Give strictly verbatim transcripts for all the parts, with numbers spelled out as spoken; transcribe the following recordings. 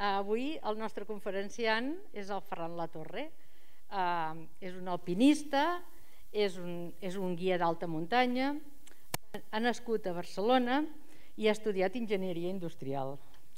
avui el nostre conferenciant és el Ferran Latorre. És un alpinista, és un guia d'alta muntanya, ha nascut a Barcelona i ha estudiat enginyeria industrial.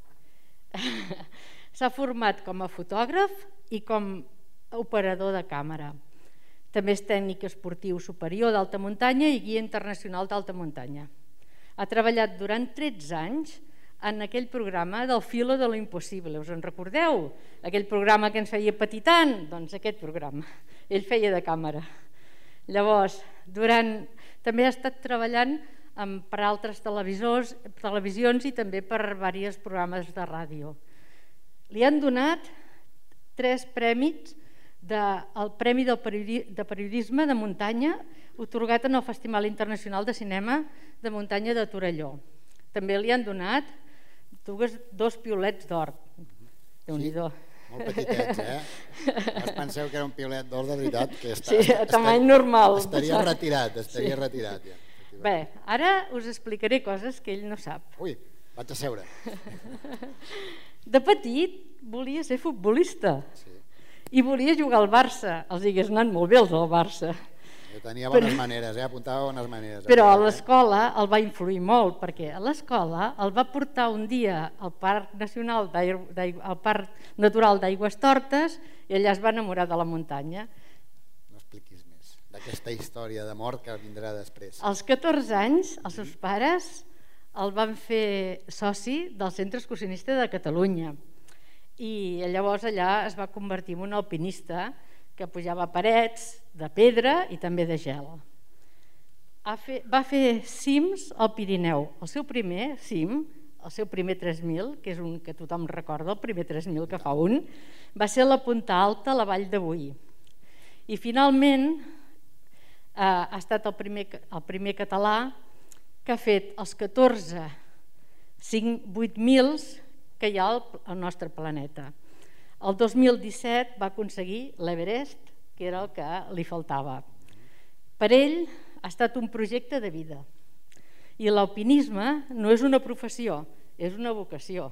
S'ha format com a fotògraf i com a operador de càmera. També és tècnic esportiu superior d'alta muntanya i guia internacional d'alta muntanya. Ha treballat durant tretze anys en aquell programa del Filo de lo Impossible. Us en recordeu? Aquell programa que ens feia patir tant? Doncs aquest programa. Ell feia de càmera. Llavors, també ha estat treballant per altres televisions i també per diversos programes de ràdio. Li han donat tres premis del Premi de Periodisme de Muntanya atorgat en el Festival Internacional de Cinema de Muntanya de Torelló. També li han donat dos piolets d'or. Déu-n'hi-do. Molt petitets, eh? No us penseu que era un piolet d'or de veritat? Sí, a tamany normal. Estaria retirat, estaria retirat. Bé, ara us explicaré coses que ell no sap. Ui, vaig a seure. De petit volia ser futbolista i volia jugar al Barça. Els hagués anat molt bé els del Barça. Tenia bones maneres, apuntava bones maneres. Però a l'escola el va influir molt, perquè a l'escola el va portar un dia al Parc Nacional, al Parc Natural d'Aigüestortes, i allà es va enamorar de la muntanya. No expliquis més d'aquesta història d'amor que vindrà després. Als catorze anys, els seus pares el van fer soci del Centre Excursionista de Catalunya i llavors allà es va convertir en un alpinista que pujava parets de pedra i també de gel. Va fer cims al Pirineu. El seu primer cim, el seu primer tres mil, que és un que tothom recorda, el primer tres mil que fa un, va ser la Punta Alta a la Vall de Boí. I finalment ha estat el primer català que ha fet els catorze vuit mils que hi ha al nostre planeta. El dos mil disset va aconseguir l'Everest, que era el que li faltava. Per ell ha estat un projecte de vida. I l'alpinisme no és una professió, és una vocació.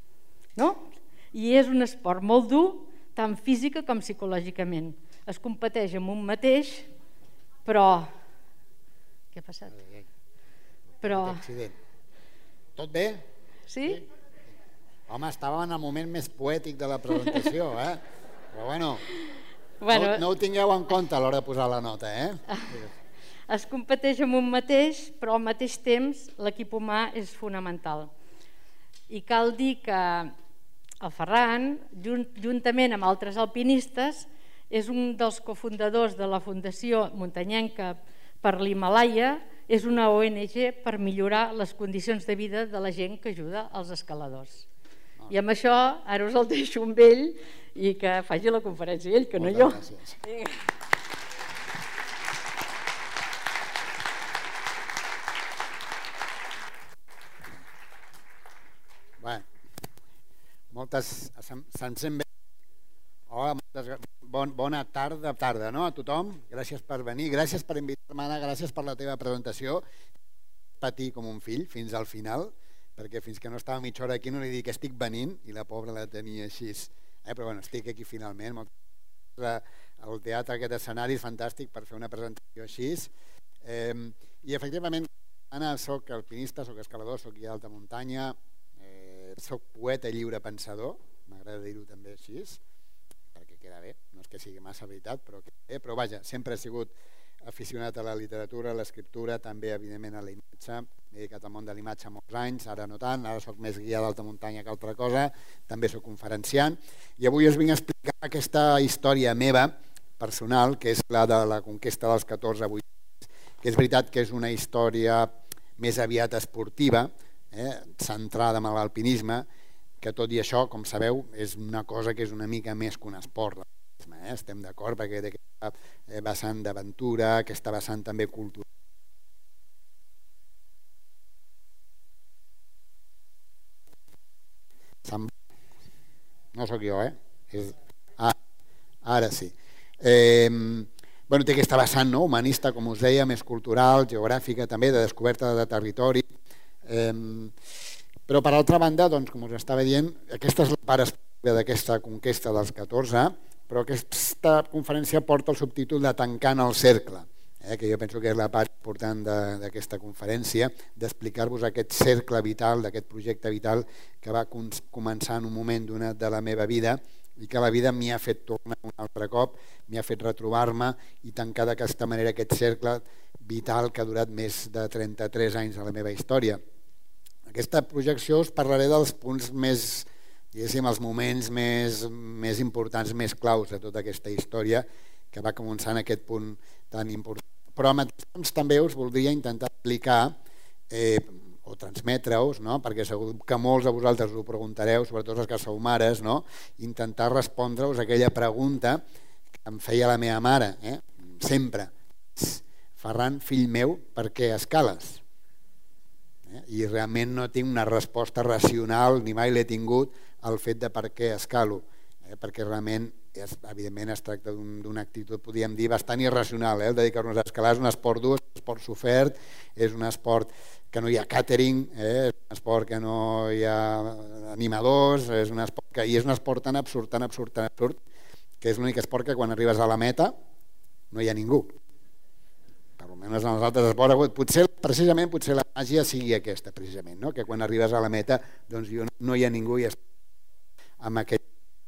I és un esport molt dur, tant física com psicològicament. Es competeix amb un mateix, però... Què ha passat? Però... Tot bé? Sí? Home, estàvem en el moment més poètic de la presentació, eh? Però bueno, no ho tingueu en compte a l'hora de posar la nota, eh? Es competeix amb un mateix, però al mateix temps l'equip humà és fonamental. I cal dir que el Ferran, juntament amb altres alpinistes, és un dels cofundadors de la Fundació Muntanyenca per l'Himàlaia, és una O N G per millorar les condicions de vida de la gent que ajuda als escaladors. I amb això ara us el deixo amb ell i que faci la conferència ell, que no jo. Bé, moltes... Se'n sent bé. Hola, bona tarda, tarda, no, a tothom. Gràcies per venir, gràcies per invitar-me, Anna, gràcies per la teva presentació. Patir com un fill fins al final, perquè fins que no estava mitja hora aquí no li dic que estic venint i la pobra la tenia així. Però bueno, estic aquí finalment. El teatre, aquest escenari és fantàstic per fer una presentació així. I efectivament, Anna, soc alpinista, soc escalador, soc guia d'alta muntanya, soc poeta i lliure pensador, m'agrada dir-ho també així, perquè queda bé, no és que sigui massa veritat, però vaja, sempre he sigut aficionat a la literatura, a l'escriptura, també evidentment a la imatge, m'he dedicat al món de l'imatge molts anys, ara no tant, ara soc més guia d'alta muntanya que altra cosa, també soc conferenciant, i avui us vinc a explicar aquesta història meva, personal, que és la de la conquesta dels catorze vuit mil, que és veritat que és una història més aviat esportiva, centrada en l'alpinisme, que tot i això, com sabeu, és una cosa que és una mica més que un esport. Estem d'acord perquè aquesta vessant d'aventura, aquesta vessant també cultural. No sóc jo, eh? Ara sí. Té aquesta vessant humanista, com us deia, més cultural, geogràfica també, de descoberta de territori. Però per altra banda, com us estava dient, aquesta és la part d'aquesta conquesta dels catorze, però aquesta conferència porta el subtítol de Tancant el cercle, eh, que jo penso que és la part important d'aquesta conferència, d'explicar-vos aquest cercle vital, d'aquest projecte vital que va començar en un moment donat de la meva vida i que la vida m'hi ha fet tornar un altre cop, m'hi ha fet retrobar-me i tancar d'aquesta manera aquest cercle vital que ha durat més de trenta-tres anys a la meva història. Aquesta projecció us parlaré dels punts més, diguéssim, els moments més, més importants, més claus de tota aquesta història que va començar en aquest punt tan important. Però al mateix temps també us voldria intentar explicar eh, o transmetre-us, no? Perquè segur que molts de vosaltres ho preguntareu, sobretot els que sou mares, no? Intentar respondre-us aquella pregunta que em feia la meva mare, eh? Sempre. Ferran, fill meu, per què escales? Eh? I realment no tinc una resposta racional, ni mai l'he tingut, al fet de per què escalo, eh? Perquè realment, és, evidentment, es tracta d'una actitud, podríem dir, bastant irracional, eh? El dedicar-nos a escalar és un esport dur, és un esport sofert, és un esport que no hi ha càtering, eh? És un esport que no hi ha animadors, és un esport que, i és un esport tan absurd, tan absurd, tan absurd, que és l'únic esport que quan arribes a la meta no hi ha ningú. Per almenys en els altres esports, potser, precisament, potser la màgia sigui aquesta, precisament, no? Que quan arribes a la meta doncs no hi ha ningú i estàs amb aquest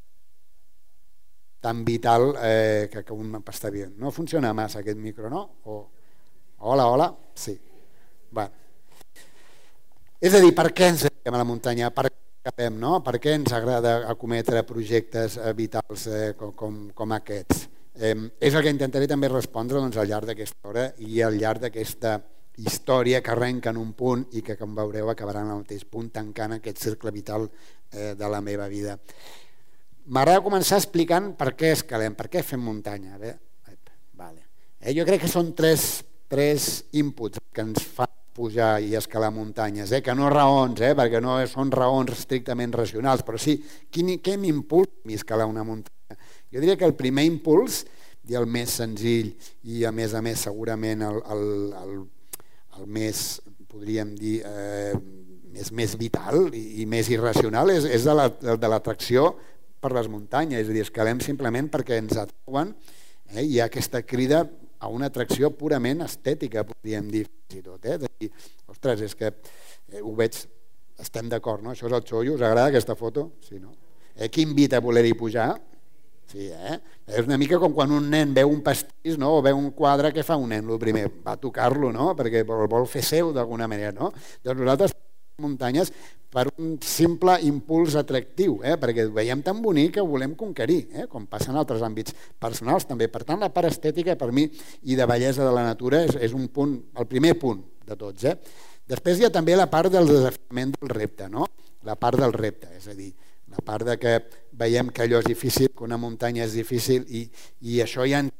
tan vital eh, que, que un està bé. No funciona massa aquest micro, no? O... Hola, hola? Sí. Va. És a dir, per què ens dediquem a la muntanya? Per què acabem, no? Per què ens agrada acometre projectes eh, vitals eh, com, com, com aquests? Eh, és el que intentaré també respondre doncs, al llarg d'aquesta hora i al llarg d'aquesta història que arrenca en un punt i que, com veureu, acabarà en el mateix punt, tancant aquest cercle vital eh, de la meva vida. M'agrada començar explicant per què escalem, per què fem muntanya. Bé, vale. eh, jo crec que són tres, tres inputs que ens fan pujar i escalar muntanyes, eh? Que no raons, eh? Perquè no són raons estrictament racionals, però sí, quin, què m'impulsa a escalar una muntanya? Jo diria que el primer impuls, i el més senzill i a més a més segurament el, el, el, el més, podríem dir, eh, més, més vital i, i més irracional és, és de l'atracció per les muntanyes, és a dir, escalem simplement perquè ens atrauen, eh? Hi ha aquesta crida a una atracció purament estètica, podríem dir fins i tot, eh? De dir, ostres, és que eh, ho veig, estem d'acord, no? Això és el xollo, us agrada aquesta foto? Sí, no? Eh, qui invita a voler-hi pujar? Sí, eh? És una mica com quan un nen veu un pastís, no? O veu un quadre, què fa un nen? El primer va a tocar-lo, no? Perquè el vol fer seu d'alguna manera, no? Doncs nosaltres muntanyes per un simple impuls atractiu, eh? Perquè ho veiem tan bonic que ho volem conquerir, eh? Com passa en altres àmbits personals també. Per tant, la part estètica per mi i de bellesa de la natura és, és un punt, el primer punt de tots. Eh? Després hi ha també la part del desafiament del repte, no? La part del repte, és a dir, la part de que veiem que allò és difícil, que una muntanya és difícil i, i això ja en...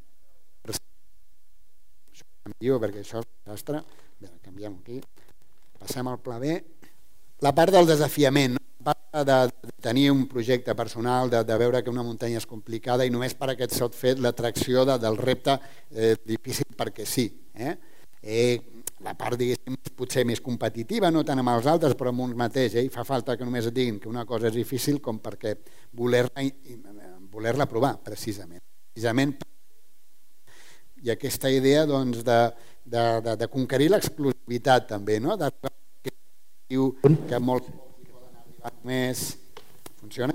perquè això és un desastre. Bé, canviem aquí. Passem al pla B. La part del desafiament, no? La part de, de tenir un projecte personal, de, de veure que una muntanya és complicada i només per aquest sol fet l'atracció de, del repte eh, difícil perquè sí. Eh? Eh, la part, diguéssim, potser més competitiva, no tant amb els altres, però amb uns mateix. Eh? I fa falta que només et diguin que una cosa és difícil com perquè voler-la voler-la provar, precisament. Precisament i aquesta idea doncs, de, de, de, de conquerir l'exclusivitat també, no? De que molts poden arribar més... Funciona?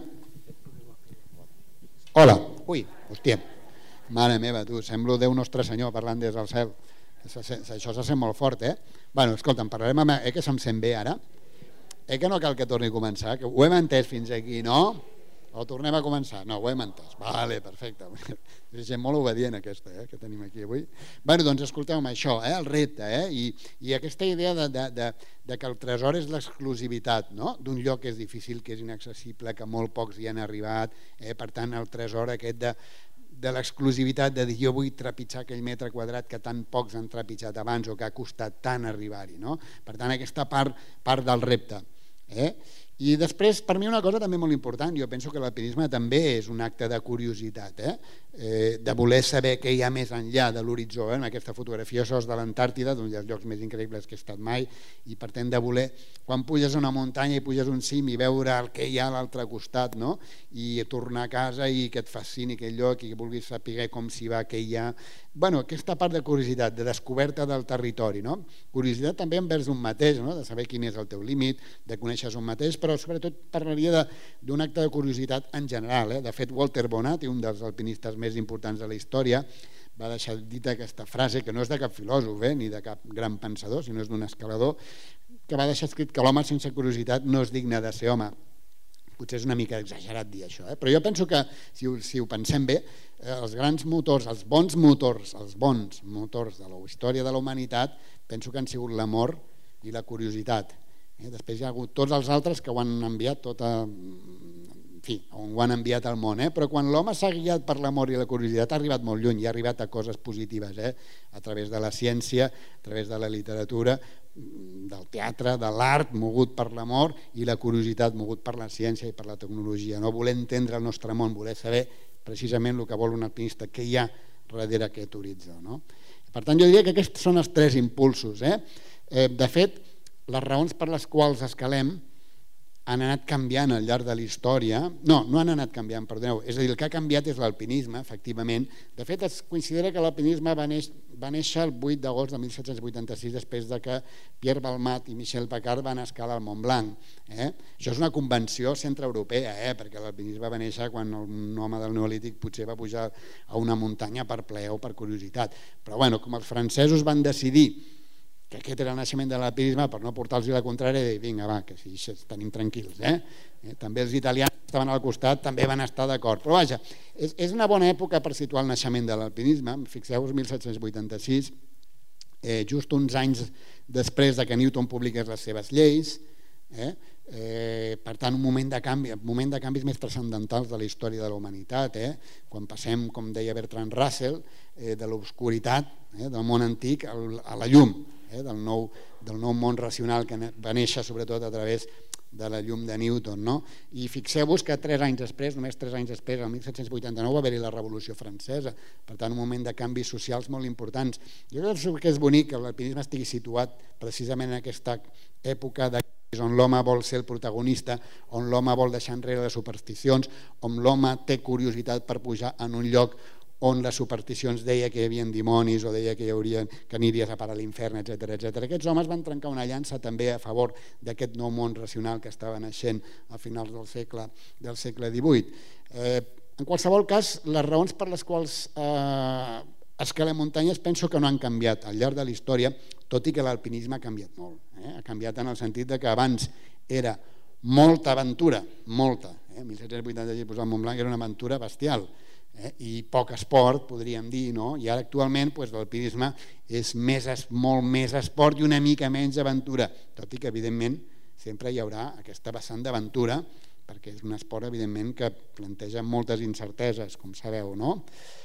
Hola. Ui, hòstia. Mare meva, tu, semblo Déu Nostre Senyor parlant des del cel. Això se sent molt fort, eh? Bueno, escolta, parlarem amb... Eh que se'm sent bé ara? Eh que no cal que torni a començar? Que ho hem entès fins aquí, no? O tornem a començar? No, ho hem entès. Vale, perfecte. És gent molt obedient aquesta, eh, que tenim aquí avui. Bé, doncs escolteu-me això, eh, el repte, eh, i, i aquesta idea de, de, de, de que el tresor és l'exclusivitat, no? D'un lloc que és difícil, que és inaccessible, que molt pocs hi han arribat, eh, per tant el tresor aquest de, de l'exclusivitat, de dir jo vull trepitjar aquell metre quadrat que tan pocs han trepitjat abans o que ha costat tant arribar-hi, no? Per tant aquesta part, part del repte. Eh? I després, per mi, una cosa també molt important, jo penso que l'alpinisme també és un acte de curiositat, eh? Eh, de voler saber què hi ha més enllà de l'horitzó. Eh? En aquesta fotografia sos de l'Antàrtida, d'un dels llocs més increïbles que he estat mai, i per tant de voler, quan puges a una muntanya i puges un cim i veure el que hi ha a l'altre costat, no? I tornar a casa i que et fascini aquell lloc i que vulguis saber com s'hi va, què hi ha. Bueno, aquesta part de curiositat, de descoberta del territori, no? Curiositat també envers un mateix, no? De saber quin és el teu límit, de conèixer un mateix, però sobretot parlaria d'un acte de curiositat en general. Eh? De fet, Walter Bonatti, un dels alpinistes més importants de la història, va deixar dita aquesta frase, que no és de cap filòsof eh? ni de cap gran pensador, sinó és d'un escalador, que va deixar escrit que l'home sense curiositat no és digne de ser home. Potser és una mica exagerat dir això, eh? Però jo penso que, si ho, si ho pensem bé, eh, els grans motors, els bons motors, els bons motors de la història de la humanitat, penso que han sigut l'amor i la curiositat. Eh? Després hi ha hagut tots els altres que ho han enviat tot a... En fi, ho han enviat al món, eh? Però quan l'home s'ha guiat per l'amor i la curiositat ha arribat molt lluny i ha arribat a coses positives, eh? A través de la ciència, a través de la literatura, del teatre, de l'art, mogut per l'amor, i la curiositat, mogut per la ciència i per la tecnologia. No voler entendre el nostre món, voler saber precisament el que vol un alpinista, què hi ha darrere aquest horitzó. No? Per tant, jo diria que aquests són els tres impulsos. Eh? Eh, de fet, les raons per les quals escalem han anat canviant al llarg de la història. No, no han anat canviant, perdoneu. És a dir, el que ha canviat és l'alpinisme, efectivament. De fet, es considera que l'alpinisme va néixer, va néixer el vuit d'agost de mil set-cents vuitanta-sis, després de que Pierre Balmat i Michel Pacard van escalar el Mont Blanc. Eh? Això és una convenció centreeuropea, eh? Perquè l'alpinisme va néixer quan un home del Neolític potser va pujar a una muntanya per plaer o per curiositat. Però bueno, com els francesos van decidir que aquest era el naixement de l'alpinisme, per no portar-los la contrària i dir, vinga, va, que si tenim tranquils. Eh? Eh? També els italians que estaven al costat també van estar d'acord. Però vaja, és, és una bona època per situar el naixement de l'alpinisme. Fixeu-vos, mil set-cents vuitanta-sis, eh, just uns anys després de que Newton publiqués les seves lleis, eh? Eh, per tant, un moment de canvi, un moment de canvis més transcendentals de la història de la humanitat, eh? Quan passem, com deia Bertrand Russell, eh, de l'obscuritat, eh, del món antic a la llum, eh? del, nou, del nou món racional que va néixer sobretot a través de la llum de Newton. No? I fixeu-vos que tres anys després, només tres anys després, el mil set-cents vuitanta-nou va haver-hi la Revolució Francesa, per tant un moment de canvis socials molt importants. Jo crec que és bonic que l'alpinisme estigui situat precisament en aquesta època de on l'home vol ser el protagonista, on l'home vol deixar enrere les supersticions, on l'home té curiositat per pujar en un lloc on les supersticions deia que hi havia dimonis o deia que hi haurien, que aniries a parar a l'infern, etcètera, etcètera. Aquests homes van trencar una llança també a favor d'aquest nou món racional que estava naixent a finals del segle, del segle divuit. Eh, en qualsevol cas, les raons per les quals eh, escalem muntanyes penso que no han canviat al llarg de la història, tot i que l'alpinisme ha canviat molt. Eh? Ha canviat en el sentit de que abans era molta aventura, molta. Eh? mil set-cents vuitanta-sis posar el Mont Blanc era una aventura bestial. Eh? I poc esport, podríem dir, no? I ara actualment pues, l'alpinisme és més, molt més esport i una mica menys aventura, tot i que evidentment sempre hi haurà aquesta vessant d'aventura, perquè és un esport evidentment que planteja moltes incerteses, com sabeu, no?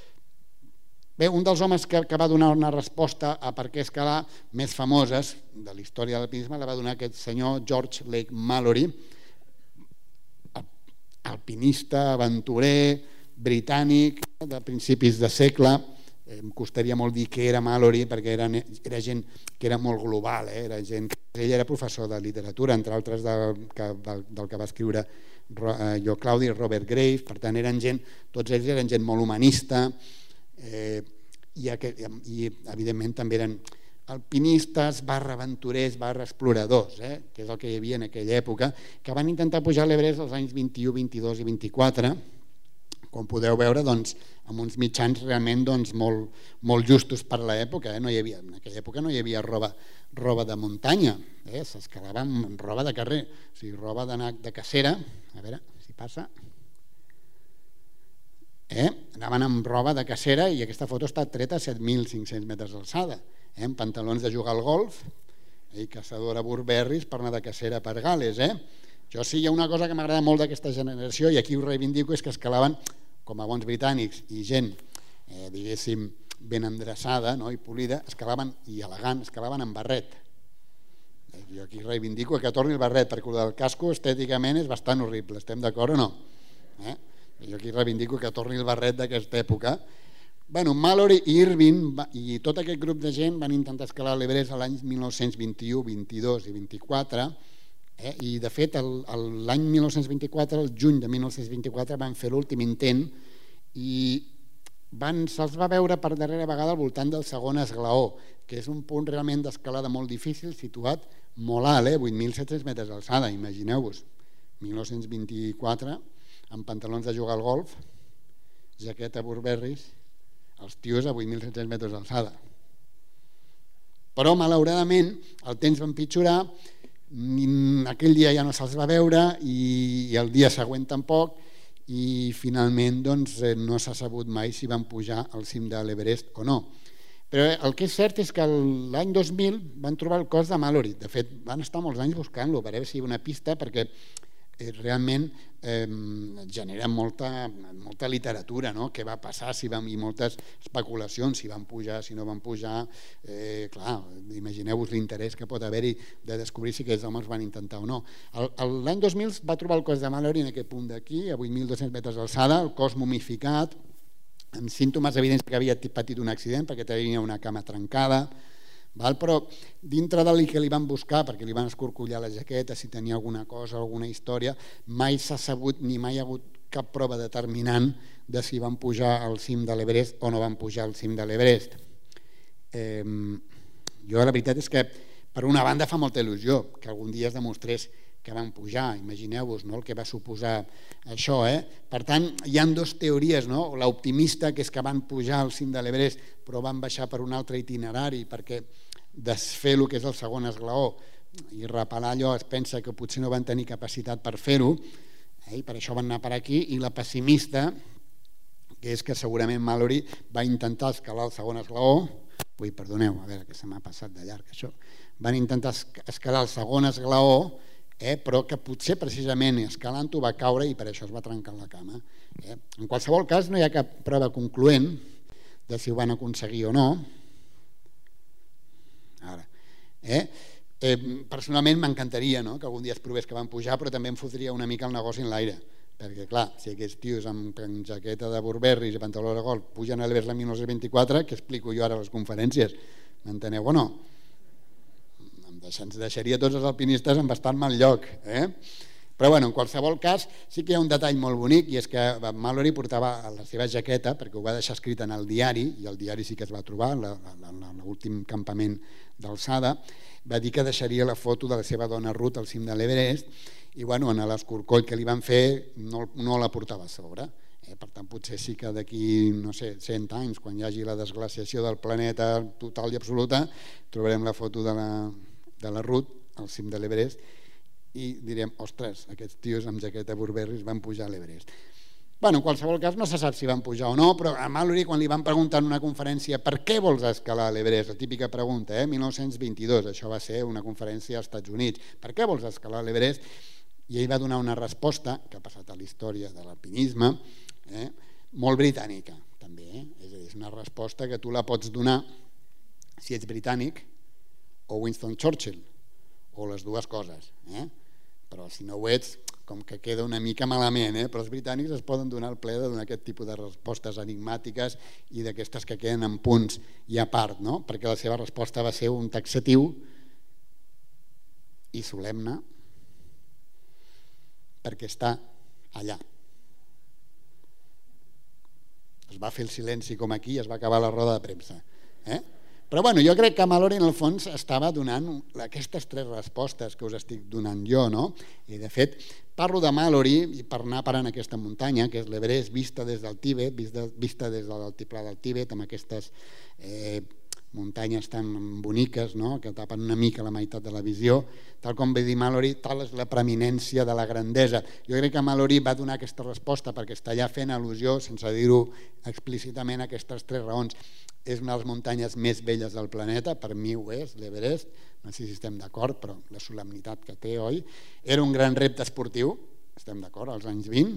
Bé, un dels homes que, que va donar una resposta a per què escalar més famoses de la història de l'alpinisme la va donar aquest senyor George Lake Mallory, alpinista, aventurer, britànic, de principis de segle. Em costaria molt dir que era Mallory perquè era, era gent que era molt global, eh? Era gent, ell era professor de literatura, entre altres del que, del, del que va escriure jo Claudi, Robert Graves, per tant eren gent, tots ells eren gent molt humanista, eh, i, i evidentment també eren alpinistes, barra aventurers, barra exploradors, eh, que és el que hi havia en aquella època, que van intentar pujar a l'Everest als anys vint-i-u, vint-i-dos i vint-i-quatre, com podeu veure, doncs, amb uns mitjans realment doncs, molt, molt justos per l'època. Eh? No hi havia, en aquella època no hi havia roba, roba de muntanya, eh? S'escalava amb roba de carrer, o sigui, roba d'anar de cacera, a veure si passa, eh? Anaven amb roba de cacera i aquesta foto està treta a set mil cinc-cents metres d'alçada, eh? Amb pantalons de jugar al golf i caçadora Burberrys per anar de cacera per Gal·les. Eh? Jo sí, hi ha una cosa que m'agrada molt d'aquesta generació i aquí ho reivindico, és que escalaven com a bons britànics i gent, eh, diguéssim, ben endreçada, no? I polida, escalaven, i elegant, escalaven amb barret. Jo aquí reivindico que torni el barret, perquè el del casco estèticament és bastant horrible, estem d'acord o no? Eh? Jo aquí reivindico que torni el barret d'aquesta època. Bueno, Mallory i Irvine i tot aquest grup de gent van intentar escalar l'Everest l'any mil nou-cents vint-i-u, vint-i-dos i vint-i-quatre, eh? I de fet l'any mil nou-cents vint-i-quatre, el juny de mil nou-cents vint-i-quatre, van fer l'últim intent i se'ls va veure per darrera vegada al voltant del segon esglaó, que és un punt realment d'escalada molt difícil, situat molt alt, eh? vuit mil set-cents metres d'alçada, imagineu-vos, mil nou-cents vint-i-quatre, amb pantalons de jugar al golf, jaqueta Burberrys, els tios a vuit mil set-cents metres d'alçada. Però, malauradament, el temps va empitjorar, aquell dia ja no se'ls va veure i el dia següent tampoc, i finalment no s'ha sabut mai si van pujar al cim de l'Everest o no. Però el que és cert és que l'any dos mil van trobar el cos de Mallory. De fet, van estar molts anys buscant-lo per veure si hi havia una pista, perquè realment genera molta literatura, què va passar i moltes especulacions, si van pujar, si no van pujar. Clar, imagineu-vos l'interès que pot haver-hi de descobrir si aquests homes van intentar o no. L'any dos mil va trobar el cos de Mallory en aquest punt d'aquí, a vuit mil dos-cents metres d'alçada, el cos mumificat, amb símptomes evidents que havia patit un accident perquè tenia una cama trencada, però dintre del que li van buscar, perquè li van escorcollar la jaqueta, si tenia alguna cosa, alguna història, mai s'ha sabut ni mai hi ha hagut cap prova determinant de si van pujar al cim de l'Everest o no van pujar al cim de l'Everest. Jo la veritat és que per una banda fa molta il·lusió que algun dia es demostrés que van pujar, imagineu-vos el que va suposar això. Per tant, hi ha dues teories, l'optimista, que és que van pujar al cim de l'Everest però van baixar per un altre itinerari perquè desfer el que és el segon esglaó i reparar allò, es pensa que potser no van tenir capacitat per fer-ho i per això van anar per aquí, i la pessimista, que és que segurament Mallory va intentar escalar el segon esglaó, ui, perdoneu, a veure, que se m'ha passat de llarg això, van intentar escalar el segon esglaó, però que potser precisament escalant-ho va caure i per això es va trencar la cama. En qualsevol cas no hi ha cap prova concloent de si ho van aconseguir o no. Personalment m'encantaria que algun dia es provés que van pujar, però també em fotria una mica el negoci en l'aire, perquè clar, si aquests tios amb jaqueta de Burberrys i pantaló de golf pugen a l'Everest l'any mil nou-cents vint-i-quatre, què explico jo ara a les conferències? M'enteneu o no? Ens deixaria tots els alpinistes en bastant mal lloc. Però en qualsevol cas sí que hi ha un detall molt bonic, i és que Mallory portava la seva jaqueta, perquè ho va deixar escrit en el diari, i el diari sí que es va trobar en l'últim campament d'alçada, va dir que deixaria la foto de la seva dona Ruth al cim de l'Everest, i en l'escorcoll que li van fer no la portava a sobre. Per tant, potser sí que d'aquí, no sé, cent anys, quan hi hagi la desglaciació del planeta total i absoluta, trobarem la foto de la de la Ruth al cim de l'Everest i direm, ostres, aquests tios amb jaqueta Burberrys van pujar a l'Everest. En qualsevol cas no se sap si van pujar o no, però a Mallory, quan li van preguntar en una conferència per què vols escalar l'Everest, la típica pregunta, mil nou-cents vint-i-dos, això va ser una conferència als Estats Units, per què vols escalar l'Everest? I ell va donar una resposta, que ha passat a la història de l'alpinisme, molt britànica també, és una resposta que tu la pots donar si ets britànic o Winston Churchill, o les dues coses, però si no ho ets, com que queda una mica malament, però els britànics es poden donar el ple de donar aquest tipus de respostes enigmàtiques i d'aquestes que queden en punts i a part, perquè la seva resposta va ser un taxatiu i solemne, perquè està allà. Es va fer el silenci com aquí i es va acabar la roda de premsa. Però bueno, jo crec que Mallory en el fons estava donant aquestes tres respostes que us estic donant jo, no? I de fet, parlo de Mallory i per anar parant aquesta muntanya, que és l'Everest vista des del Tibet, vista des de l'altiplà del Tibet, amb aquestes muntanyes tan boniques que tapen una mica la meitat de la visió. Tal com va dir Mallory, tal és la preeminència de la grandesa. Jo crec que Mallory va donar aquesta resposta perquè està allà fent al·lusió, sense dir-ho explícitament, a aquestes tres raons. És una de les muntanyes més belles del planeta, per mi ho és, l'Everest, no sé si estem d'acord, però la solemnitat que té, oi? Era un gran repte esportiu, estem d'acord, als anys vint,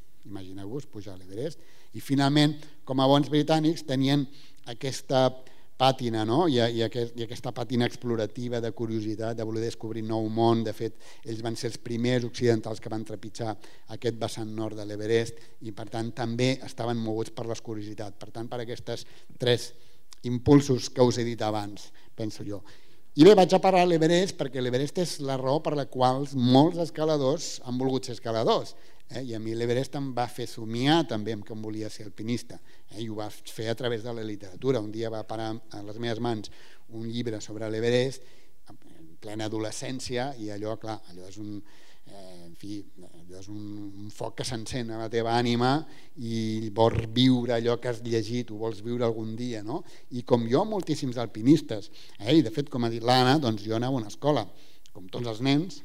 imagineu-vos pujar a l'Everest, i finalment, com a bons britànics, tenien aquesta pàtina, no? I, i, aquest, i aquesta pàtina explorativa de curiositat, de voler descobrir nou món. De fet, ells van ser els primers occidentals que van trepitjar aquest vessant nord de l'Everest i per tant també estaven moguts per les curiositat. Per tant, per aquestes tres impulsos que us he dit abans, penso jo. I bé, vaig a parlar de l'Everest perquè l'Everest és la raó per la qual molts escaladors han volgut ser escaladors. Eh? I a mi l'Everest em va fer somiar també amb que em volia ser alpinista, eh? I ho va fer a través de la literatura. Un dia va parar a les meves mans un llibre sobre l'Everest en plena adolescència i allò, clar, allò és un, eh, en fi, allò és un, un foc que s'encén a la teva ànima i vols viure allò que has llegit, ho vols viure algun dia, no? I com jo, moltíssims alpinistes, eh? I de fet, com ha dit l'Anna, doncs jo anava a una escola, com tots els nens.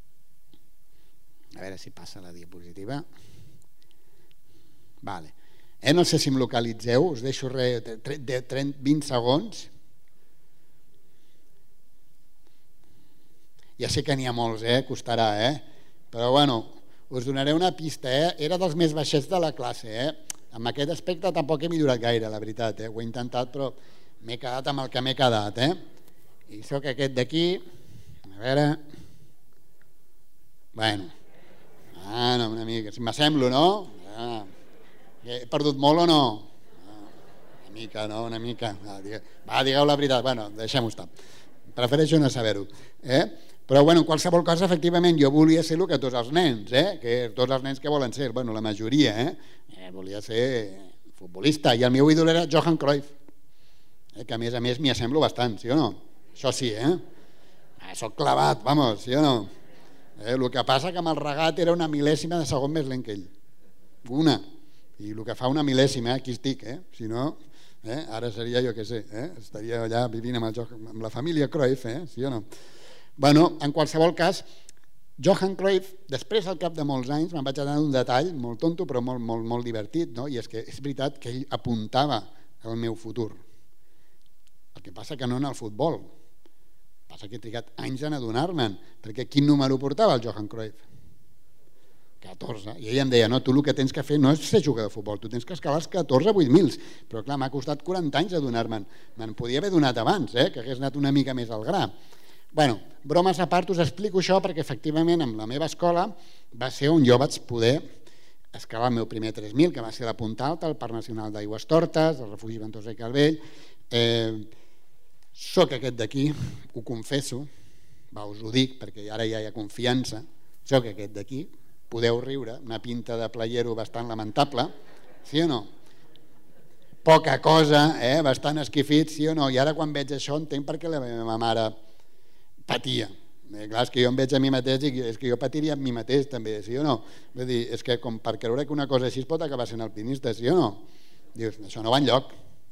A veure si passa la diapositiva. Vale. Eh, no sé si em localitzeu, us deixo re, de trenta, vint segons. Ja sé que n'hi ha molts, eh? Costarà, eh? Però bueno, us donaré una pista, eh? Era dels més baixets de la classe, eh? En aquest aspecte tampoc he millorat gaire, la veritat, eh? Ho he intentat, però m'he quedat amb el que m'he quedat, eh? I sóc aquest d'aquí, a veure... Bueno... Ah, no, una mica, si m'assemblo, no? Ah, he perdut molt o no? Ah, una mica, no? Una mica. Va, digueu, va, digueu la veritat. Bueno, deixem-ho estar. Prefereixo no saber-ho. Eh? Però, bueno, en qualsevol cosa, efectivament, jo volia ser el que tots els nens, eh? Que tots els nens que volen ser, bueno, la majoria, eh? eh volia ser futbolista. I el meu ídol era Johan Cruyff, eh? Que a més a més m'hi assemblo bastant, sí o no? Això sí, eh? Ah, soc clavat, vamos, sí o no? Eh, el que passa que amb el regat era una mil·lèsima de segon més lent que ell. Una. I el que fa una mil·lèsima, aquí estic, eh? Si no, eh? Ara seria, jo què sé, eh? Estaria allà vivint amb, el joc, amb la família Cruyff, eh? Sí o no? Bueno, en qualsevol cas, Johan Cruyff, després al cap de molts anys, me'n vaig anar d'un detall molt tonto però molt, molt, molt divertit, no? I és que és veritat que ell apuntava el meu futur. El que passa que no en el futbol. Passa que he trigat anys en adonar-me'n, perquè quin número portava el Johan Cruyff? catorze. I ell em deia, no, tu el que tens que fer no és ser jugador de futbol, tu tens que escalar els catorze vuit mils. Però clar, m'ha costat quaranta anys adonar-me'n. Me'n podia haver donat abans, eh? Que hagués anat una mica més al gra. Bueno, bromes a part, us explico això perquè efectivament amb la meva escola va ser on jo vaig poder escalar el meu primer tres mil, que va ser la Punta Alta, el Parc Nacional d'Aigüestortes, el refugi Ventosa i Calvell. Eh, soc aquest d'aquí, ho confesso, va, us ho dic perquè ara ja hi ha confiança, soc aquest d'aquí, podeu riure, una pinta de playero bastant lamentable, sí o no? Poca cosa, eh? Bastant esquifit, sí o no? I ara quan veig això entenc per què la meva mare patia. Eh, clar, és que jo em veig a mi mateix i és que jo patiria amb mi mateix també, sí o no? Vull dir, és que com per creure que una cosa així pot acabar sent alpinista, sí o no? Dius, això no va enlloc.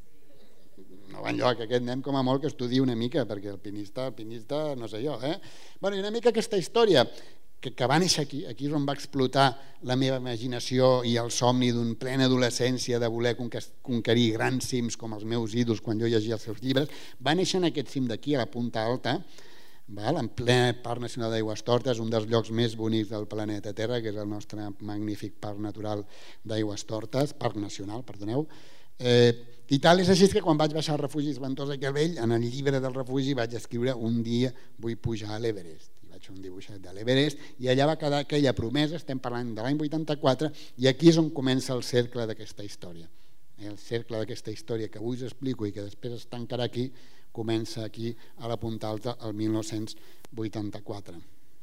No va enlloc, aquest nen com a molt que estudi una mica, perquè alpinista, alpinista, no sé jo, eh? Bueno, i una mica aquesta història que, que va néixer aquí, aquí és on va explotar la meva imaginació i el somni d'una plena adolescència de voler conquerir grans cims com els meus ídols quan jo llegia els seus llibres, va néixer en aquest cim d'aquí, a la Punta Alta, en ple Parc Nacional d'Aigüestortes, un dels llocs més bonics del planeta Terra, que és el nostre magnífic Parc Natural d'Aigüestortes, Parc Nacional, perdoneu. I tal és així que quan vaig baixar al refugi Ventosa i Calvell, en el llibre del refugi vaig escriure un dia vull pujar a l'Everest. I vaig fer un dibuixet de l'Everest i allà va quedar aquella promesa, estem parlant de l'any vuitanta-quatre, i aquí és on comença el cercle d'aquesta història. El cercle d'aquesta història que avui us explico i que després es tancarà aquí, comença aquí a la Punta Alta el mil nou-cents vuitanta-quatre.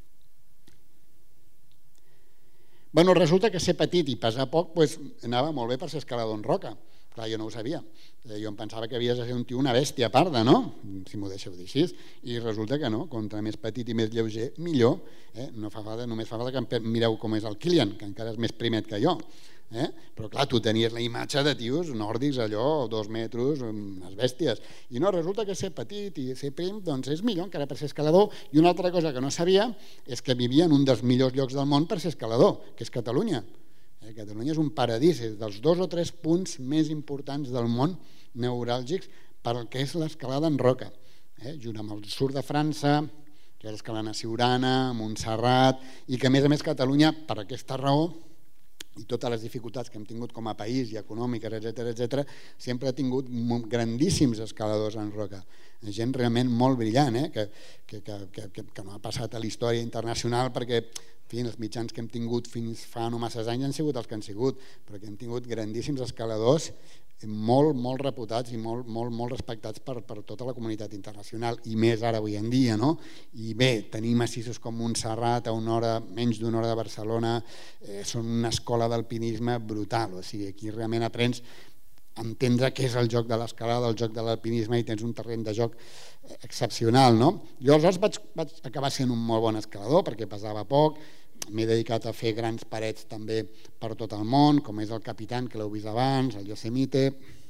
Bueno, resulta que ser petit i pesar poc pues, anava molt bé per ser escalador en roca. Clar, jo no ho sabia. Jo em pensava que havies de ser un tio una bèstia parda, no? Si m'ho deixeu dir així. I resulta que no, contra més petit i més lleuger, millor. Eh? No fa falta, només fa falta que mireu com és el Kilian, que encara és més primet que jo. Eh? Però clar, tu tenies la imatge de tios nòrdics, allò, dos metres, unes bèsties. I no, resulta que ser petit i ser prim doncs és millor encara per ser escalador. I una altra cosa que no sabia és que vivia en un dels millors llocs del món per ser escalador, que és Catalunya. Eh? Catalunya és un paradís, és dels dos o tres punts més importants del món neuràlgics per al que és l'escalada en roca. Eh? Junt amb el sud de França, que és l'escalada Siurana, Montserrat, i que a més a més Catalunya, per aquesta raó, i totes les dificultats que hem tingut com a país i econòmiques, etcètera, etcètera, sempre ha tingut grandíssims escaladors en roca. Gent realment molt brillant, eh? que, que, que, que, que no ha passat a la història internacional perquè en fi, els mitjans que hem tingut fins fa no massa anys han sigut els que han sigut, però que hem tingut grandíssims escaladors molt, molt reputats i molt, molt, molt respectats per, per tota la comunitat internacional, i més ara avui en dia, no? I bé, tenir massissos com Montserrat a una hora, menys d'una hora de Barcelona, eh, són una escola d'alpinisme brutal, o sigui, aquí realment aprens a entendre què és el joc de l'escalada, el joc de l'alpinisme, i tens un terreny de joc excepcional, no? Jo aleshores vaig, vaig acabar sent un molt bon escalador perquè pesava poc, m'he dedicat a fer grans parets també per tot el món, com és el Capitán, que l'heu vist abans, el Yosemite,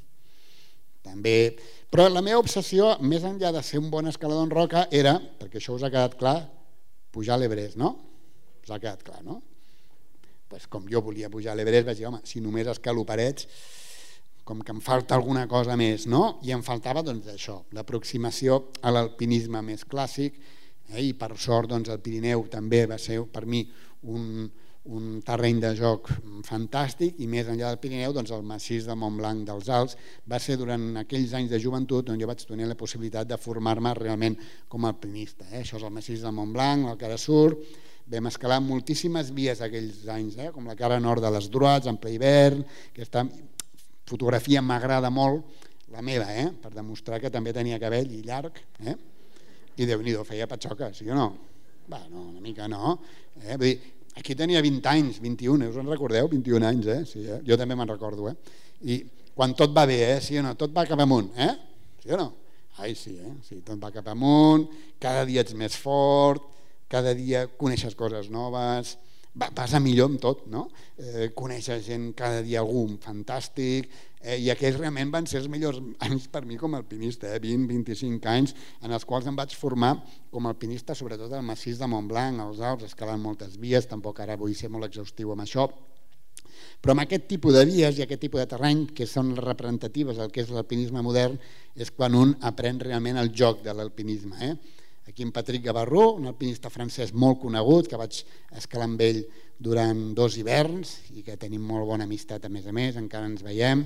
també. Però la meva obsessió, més enllà de ser un bon escalador en roca, era, perquè això us ha quedat clar, pujar a l'Everest, no? Us ha quedat clar, no? Pues com jo volia pujar a l'Everest, vaig dir, home, si només escalo parets, com que em falta alguna cosa més, no? I em faltava, doncs, això, l'aproximació a l'alpinisme més clàssic, eh? I per sort, doncs, el Pirineu també va ser per mi un, un terreny de joc fantàstic, i més enllà del Pirineu, doncs, el massís de Montblanc dels Alps va ser durant aquells anys de joventut on jo vaig tenir la possibilitat de formar-me realment com a alpinista. Eh? Això és el massís de Montblanc, el Cara Sur. Vam escalar moltíssimes vies aquells anys, eh? com la cara nord de les Druats, en ple hivern, que està... Fotografia m'agrada molt, la meva, eh? per demostrar que també tenia cabell i llarg, eh? i Déu-n'hi-do, feia patxoca, sí o no? Va, no, una mica no. Eh? Vull dir, aquí tenia vint anys, vint-i-un, us en recordeu? vint-i-un anys, eh? Sí, eh? Jo també me'n recordo. Eh? I quan tot va bé, eh? sí o no? Tot va cap amunt, eh? sí o no? Ai, sí, eh? sí, tot va cap amunt, cada dia ets més fort, cada dia coneixes coses noves, va, passa millor amb tot, no? Eh, conèixer gent cada dia, algú fantàstic, eh, i aquests realment van ser els millors anys per mi com a alpinista, eh? vint a vint-i-cinc anys en els quals em vaig formar com a alpinista, sobretot al massís de Montblanc, als Alps, escalant moltes vies, tampoc ara vull ser molt exhaustiu amb això, però amb aquest tipus de vies i aquest tipus de terreny que són representatives del que és l'alpinisme modern és quan un aprèn realment el joc de l'alpinisme. Eh? Aquí en Patrick Gavarró, un alpinista francès molt conegut, que vaig escalar amb ell durant dos hiverns i que tenim molt bona amistat a més a més, encara ens veiem.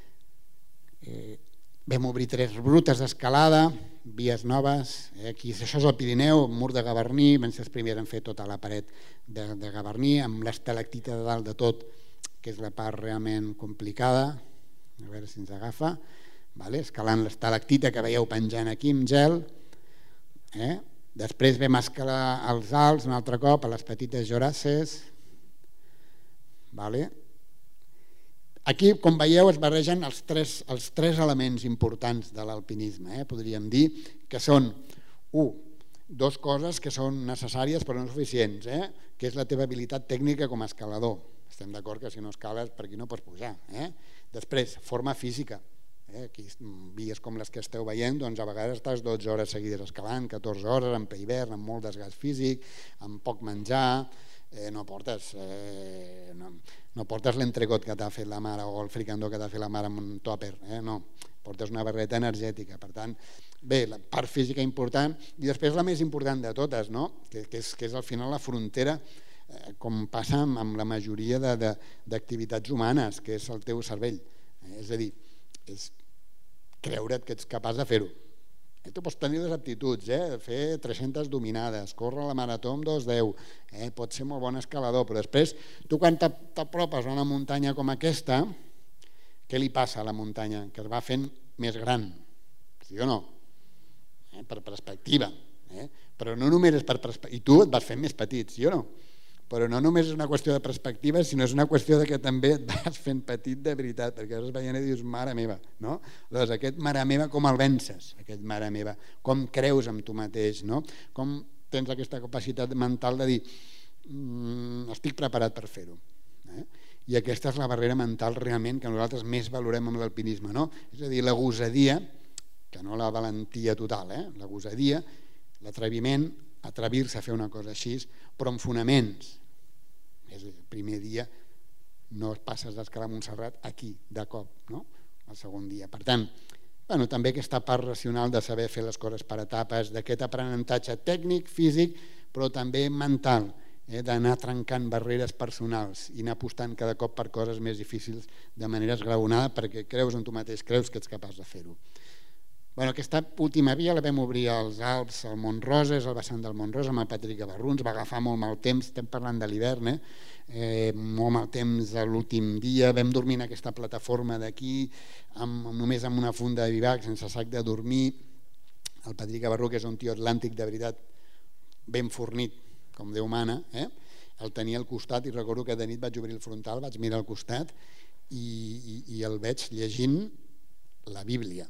Eh, vam obrir tres rutes d'escalada, vies noves, eh, aquí, això és el Pirineu, el mur de Gavarní, van ser els primers en fer tota la paret de, de Gavarní, amb l'estalactita de dalt de tot, que és la part realment complicada, a veure si ens agafa, vale? Escalant l'estalactita que veieu penjant aquí amb gel. Eh? Després vam escalar als Alps un altre cop a les petites Jorasses, vale? Aquí, com veieu, es barregen els tres, els tres elements importants de l'alpinisme, eh? podríem dir que són u, dos coses que són necessàries però no suficients, eh? que és la teva habilitat tècnica com a escalador. Estem d'acord que si no escales per aquí no pots pujar. Eh? Després, forma física. Eh, aquí, vies com les que esteu veient, doncs a vegades estàs dotze hores seguides escalant, catorze hores, en ple hivern, amb molt desgast físic, amb poc menjar, eh, no portes, eh, no, no portes l'entregot que t'ha fet la mare o el fricandó que t'ha fet la mare amb un tòper, eh, no, portes una barreta energètica. Per tant, bé, la part física important, i després la més important de totes, no? que, que, és, que és al final la frontera, eh, com passa amb, amb la majoria d'activitats humanes, que és el teu cervell. Eh, és a dir, és creure't que ets capaç de fer-ho. Eh, tu pots tenir les aptituds, eh? fer tres-centes dominades, córrer la marató amb dos deu, eh? pots ser molt bon escalador, però després tu quan t'apropes a una muntanya com aquesta, què li passa a la muntanya? Que es va fent més gran, sí o no? Eh? Per perspectiva. Eh? Però no només és per perspectiva, i tu et vas fent més petit, sí o no? Però no només és una qüestió de perspectiva, sinó és una qüestió de que també et vas fent petit de veritat, perquè vas veient i dius, mare meva, no? Llavors, aquest mare meva, com el vences, aquest mare meva? Com creus en tu mateix, no? Com tens aquesta capacitat mental de dir, mmm, estic preparat per fer-ho. Eh? I aquesta és la barrera mental realment que nosaltres més valorem amb l'alpinisme, no? És a dir, la gosadia, que no la valentia total, eh? La gosadia, l'atreviment, atrevir-se a fer una cosa així, però amb fonaments. És el primer dia no passes d'escalar a Montserrat aquí, de cop, no? El segon dia. Per tant, bueno, també aquesta part racional de saber fer les coses per etapes, d'aquest aprenentatge tècnic, físic, però també mental. d'anar trencant barreres personals i anar apostant cada cop per coses més difícils de manera esglaonada perquè creus en tu mateix, creus que ets capaç de fer-ho. Bueno, aquesta última via la vam obrir als Alps, al Mont Roses, al vessant del Mont Rosa, amb el Patrick Gavarrú, ens va agafar molt mal temps, estem parlant de l'hivern, eh? Eh, molt mal temps l'últim dia, vam dormir en aquesta plataforma d'aquí, amb, només amb una funda de bivac, sense sac de dormir. El Patrick Gavarrú, que és un tio atlàntic de veritat, ben fornit, com Déu mana, eh? El tenia al costat i recordo que de nit vaig obrir el frontal, vaig mirar al costat i, i, i el veig llegint la Bíblia.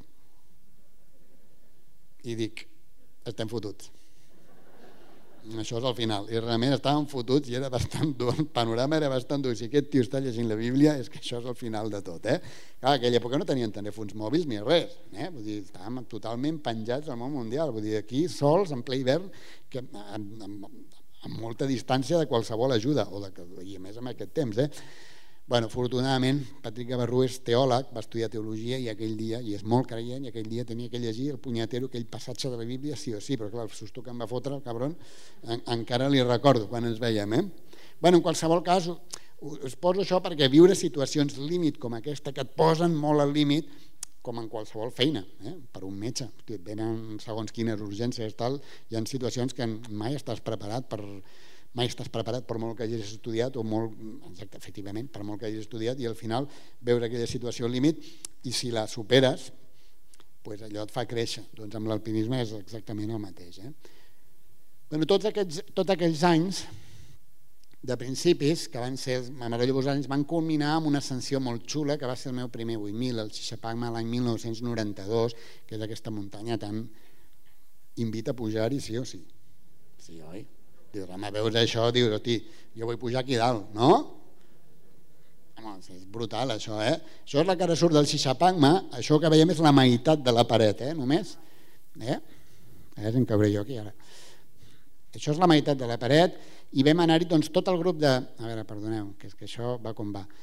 I dic, estem fotuts. Això és el final. I realment estàvem fotuts i era bastant dur, el panorama era bastant dur. Si aquest tio està llegint la Bíblia és que això és el final de tot. Eh? Clar, aquella època no tenien telèfons mòbils ni res. Eh? Vull dir, estàvem totalment penjats al món mundial. Vull dir, aquí sols, en ple hivern, que, amb, amb, amb molta distància de qualsevol ajuda, o de, i a més amb aquest temps. Eh? Bueno, afortunadament, Patrick Gavarrú és teòleg, va estudiar teologia i aquell dia, i és molt creient, i aquell dia tenia que llegir el punyetero, aquell passatge de la Bíblia, sí o sí, però clar, el susto que em va fotre, el cabron, en, encara li recordo quan ens veiem. Eh? Bueno, en qualsevol cas, us poso això perquè viure situacions límit com aquesta, que et posen molt al límit, com en qualsevol feina, eh? Per un metge, et venen segons quines urgències, tal, hi ha situacions que mai estàs preparat per... mai estàs preparat per molt que hagis estudiat o molt, exacte, efectivament, per molt que hagis estudiat i al final veure aquella situació al límit i si la superes pues allò et fa créixer. Doncs amb l'alpinisme és exactament el mateix. Eh? Bueno, tots, aquests, tots aquells anys de principis, que van ser meravellosos anys, van culminar amb una ascensió molt xula que va ser el meu primer vuit mil, el Xixapagma, l'any mil nou-cents noranta-dos, que és aquesta muntanya tan invita a pujar-hi sí o sí. Sí, oi? Dius, home, veus això, dius, hosti, jo vull pujar aquí dalt, no? Home, és brutal això, eh? Això és la cara surt del Xixapagma, això que veiem és la meitat de la paret, eh, només. Eh? A veure, em cauré jo aquí ara. Això és la meitat de la paret i vam anar-hi doncs tot el grup de... A veure, perdoneu, que és que això va com va.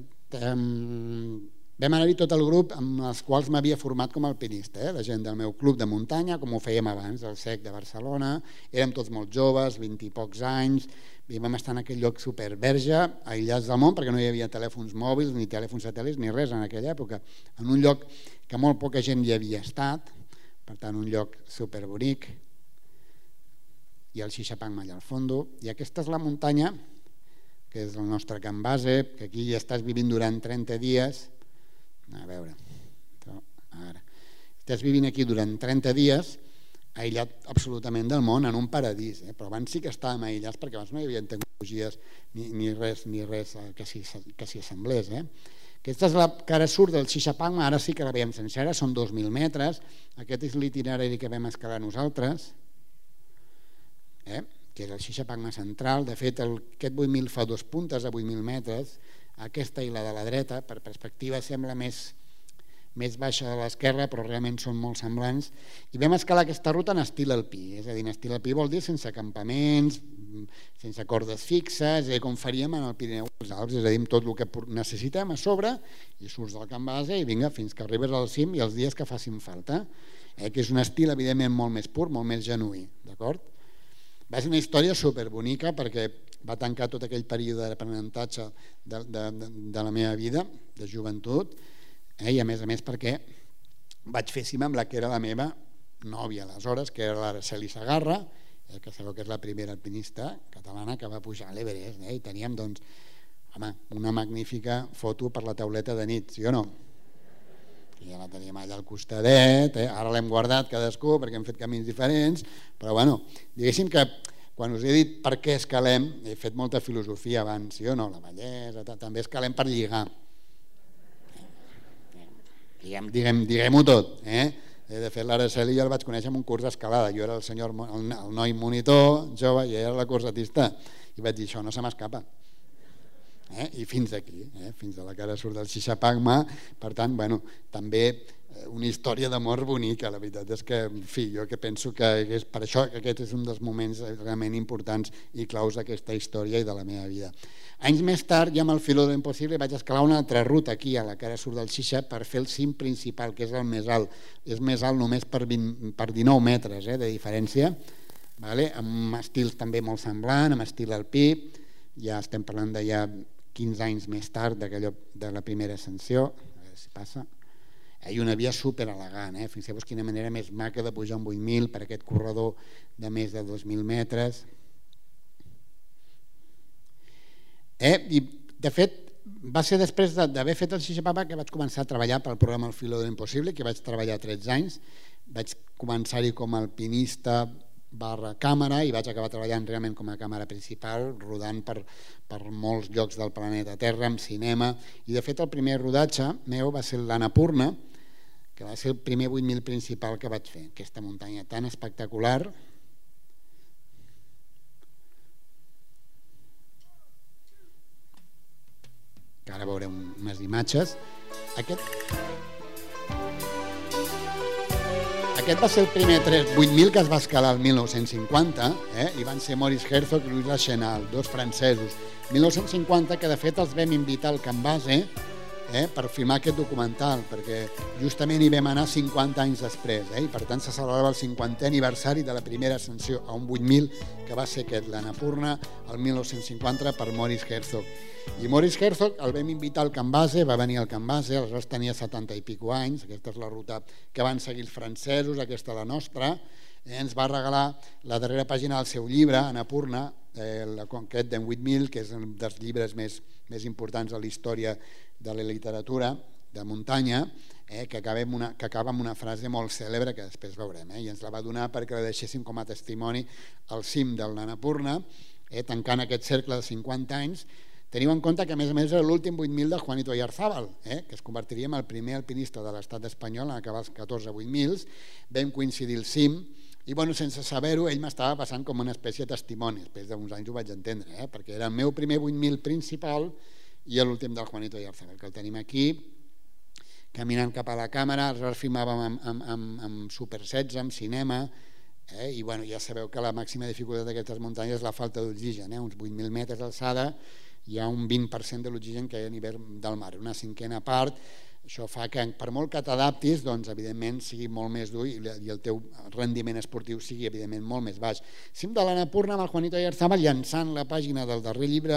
Vam anar-hi tot el grup amb els quals m'havia format com a alpinista, eh? La gent del meu club de muntanya, com ho fèiem abans, el S E C de Barcelona, érem tots molt joves, vint i pocs anys, i vam estar en aquell lloc superverge, aïllats del món, perquè no hi havia telèfons mòbils, ni telèfons satèl·lits, ni res en aquella època, en un lloc que molt poca gent hi havia estat, per tant un lloc superbonic, i el Xixapagma allà al fons, i aquesta és la muntanya, que és el nostre camp base, que aquí ja estàs vivint durant trenta dies, a veure, ara. Estàs vivint aquí durant trenta dies aïllat absolutament del món en un paradís, eh? Però abans sí que estàvem aïllats perquè abans no hi havia tecnologies ni, ni res, ni res que s'hi que s'hi assemblés. Eh? Aquesta és la cara surt del Xixapagma, ara sí que la veiem sencera, són dos mil metres, aquest és l'itinerari que vam escalar nosaltres, eh? Que és el Xixapagma central, de fet el, aquest vuit mil fa dos puntes a vuit mil metres, aquesta i la de la dreta, per perspectiva sembla més, més baixa de l'esquerra, però realment són molt semblants, i vam escalar aquesta ruta en estil alpí, és a dir, en estil alpí vol dir sense acampaments, sense cordes fixes, eh, com faríem en el Pirineu als Alps, és a dir, amb tot el que necessitem a sobre, i surts del camp base i vinga, fins que arribes al cim i els dies que facin falta, eh, que és un estil evidentment molt més pur, molt més genuí, d'acord? Va ser una història superbonica perquè va tancar tot aquell període d'aprenentatge de, de, de, de la meva vida, de joventut, eh, i a més a més perquè vaig fer cima amb la que era la meva nòvia aleshores, que era l'Araceli Segarra, eh, que sabeu que és la primera alpinista catalana que va pujar a l'Everest, eh, i teníem doncs, home, una magnífica foto per la tauleta de nit, sí o no? I ja la teníem allà al costadet, eh? Ara l'hem guardat cadascú perquè hem fet camins diferents, però bueno, diguéssim que quan us he dit per què escalem, he fet molta filosofia abans, sí o no, la bellesa, també escalem per lligar. Diguem, diguem, diguem-ho tot, eh? De fet, l'Araceli jo el vaig conèixer en un curs d'escalada, jo era el senyor, el, el noi monitor, jove, i ella era la cursatista, i vaig dir, això no se m'escapa. Eh? I fins aquí, eh? Fins a la cara surt del Xixapagma, per tant, bueno, també una història d'amor bonica, la veritat és que, en fi, jo que penso que és per això que aquest és un dels moments realment importants i claus d'aquesta història i de la meva vida. Anys més tard, ja amb el filó de l'impossible, vaig escalar una altra ruta aquí a la cara surt del Xixa per fer el cim principal, que és el més alt. És més alt només per, vint, per dinou metres eh, de diferència. amb un estil també molt semblant, amb estil alpí, ja estem parlant de ja quinze anys més tard de la primera ascensió, a veure si passa, i una via superelegant, fixeu-vos quina manera més maca de pujar un vuit mil per aquest corredor de més de dos mil metres. I de fet va ser després d'haver fet el Xixapapa que vaig començar a treballar pel programa El Filo de l'Impossible, que vaig treballar tretze anys, vaig començar-hi com a alpinista barra càmera i vaig acabar treballant realment com a càmera principal, rodant per molts llocs del planeta Terra, amb cinema, i de fet el primer rodatge meu va ser l'Annapurna, que va ser el primer vuit mil principal que vaig fer, aquesta muntanya tan espectacular. Que ara veurem unes imatges. Aquest... Aquest va ser el primer vuit mil que es va escalar el mil nou-cents cinquanta, i van ser Maurice Herzog i Louis Lachenal, dos francesos. mil nou-cents cinquanta, que de fet els vam invitar al Camp Base per filmar aquest documental, perquè justament hi vam anar cinquanta anys després, i per tant se celebrava el cinquantè aniversari de la primera ascensió a un vuit mil, que va ser aquest, l'Annapurna, el mil nou-cents cinquanta, per Maurice Herzog. I Maurice Herzog el vam invitar al Camp Base, va venir al Camp Base, aleshores tenia setanta i pico anys, aquesta és la ruta que van seguir els francesos, aquesta la nostra, ens va regalar la darrera pàgina del seu llibre, Annapurna, la conquesta d'en vuit mil, que és un dels llibres més importants de la història de la literatura de muntanya, que acaba amb una frase molt cèlebre que després veurem, i ens la va donar perquè la deixéssim com a testimoni al cim de l'Annapurna, tancant aquest cercle de cinquanta anys. Teniu en compte que a més a més era l'últim vuit mil de Juanito Oyarzábal, que es convertiria en el primer alpinista de l'estat espanyol en acabar els catorze vuit mils, vam coincidir al cim, i sense saber-ho ell m'estava passant com una espècie de testimoni, després d'uns anys ho vaig entendre, perquè era el meu primer vuit mil principal i l'últim del Juanito Oyarzábal, que el tenim aquí, caminant cap a la càmera, aleshores filmàvem amb Super setze, amb cinema, i ja sabeu que la màxima dificultat d'aquestes muntanyes és la falta d'oxigen, uns vuit mil metres d'alçada, hi ha un vint per cent de l'oxigen que hi ha a nivell del mar, una cinquena part. Això fa que per molt que t'adaptis, doncs evidentment sigui molt més dur i el teu rendiment esportiu sigui evidentment molt més baix. Cim de l'Annapurna amb el Juanito Oyarzábal llançant la pàgina del darrer llibre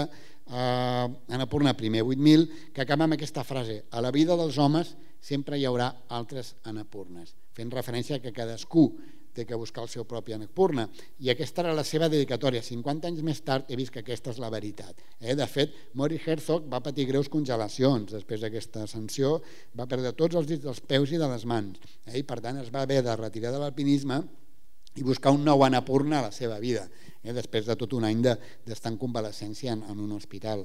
Annapurna primer vuit mil, que acaba amb aquesta frase: a la vida dels homes sempre hi haurà altres Annapurnes, fent referència que cadascú té que buscar el seu propi Annapurna, i aquesta era la seva dedicatòria. cinquanta anys més tard he vist que aquesta és la veritat. De fet, Maurice Herzog va patir greus congelacions després d'aquesta ascensió, va perdre tots els dits dels peus i de les mans, i per tant es va haver de retirar de l'alpinisme i buscar un nou Annapurna a la seva vida, després de tot un any d'estar en convalescència en un hospital.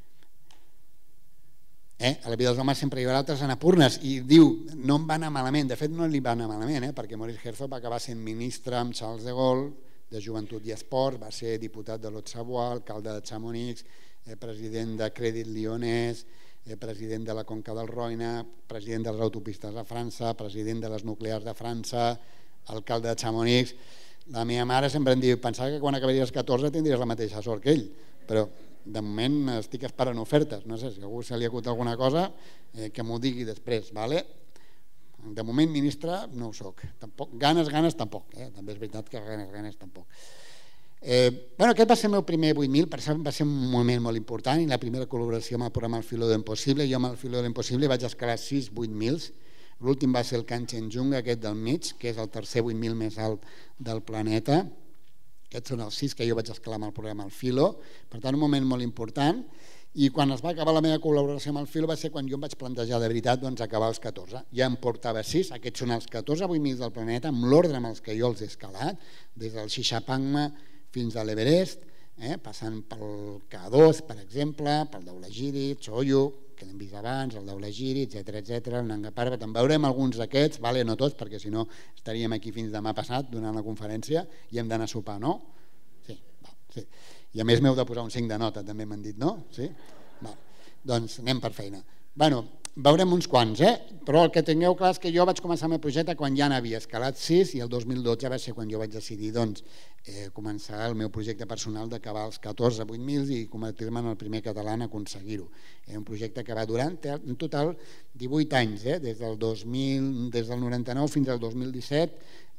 A la vida dels homes sempre hi haurà altres Annapurnes, i diu, no em va anar malament, de fet no li va anar malament, perquè Maurice Herzog va acabar sent ministre amb Charles de Gaulle de Joventut i Esport, va ser diputat de l'Haute-Savoie, alcalde de Chamonix, president de Crèdit Lyonnès, president de la Conca del Roine, president de les autopistes de França, president de les nuclears de França, alcalde de Chamonix. La meva mare sempre em diu, pensava que quan acabaries els catorze tindries la mateixa sort que ell, però de moment estic esperant ofertes, no sé, si a algú se li acut alguna cosa que m'ho digui després, vale? De moment ministre no ho soc, ganes, ganes tampoc, també és veritat que ganes, ganes tampoc. Aquest va ser el meu primer vuit mil, per això va ser un moment molt important, i la primera col·laboració amb el programa El Filo de l'Impossible. Jo amb El Filo de l'Impossible vaig escalar sis vuit mils, l'últim va ser el Kanchenjunga, aquest del mig, que és el tercer vuit mil més alt del planeta. Aquests són els sis que jo vaig escalar amb el programa El Filo, per tant un moment molt important, i quan es va acabar la meva col·laboració amb El Filo va ser quan jo em vaig plantejar de veritat acabar els catorze. Ja em portava sis, aquests són els catorze vuit mil del planeta, amb l'ordre amb els que jo els he escalat, des del Xixapangma fins a l'Everest, passant pel K dos, per exemple, pel Dhaulagiri, Choyu, que l'hem vist abans, el Dhaulagiri, etcètera, etcètera, el Nanga Parbat. En veurem alguns d'aquests, no tots, perquè si no estaríem aquí fins demà passat donant la conferència i hem d'anar a sopar, no? Sí, sí. I a més m'heu de posar un cinc de nota, també m'han dit, no? Sí? Doncs anem per feina. Bé, veurem uns quants, però el que tingueu clar és que jo vaig començar el meu projecte quan ja n'havia escalat sis, i el dos mil dotze va ser quan jo vaig decidir començar el meu projecte personal d'acabar els catorze vuit mil i convertir-me en el primer català en aconseguir-ho. Un projecte que va durar en total divuit anys, des del noranta-nou fins al dos mil disset,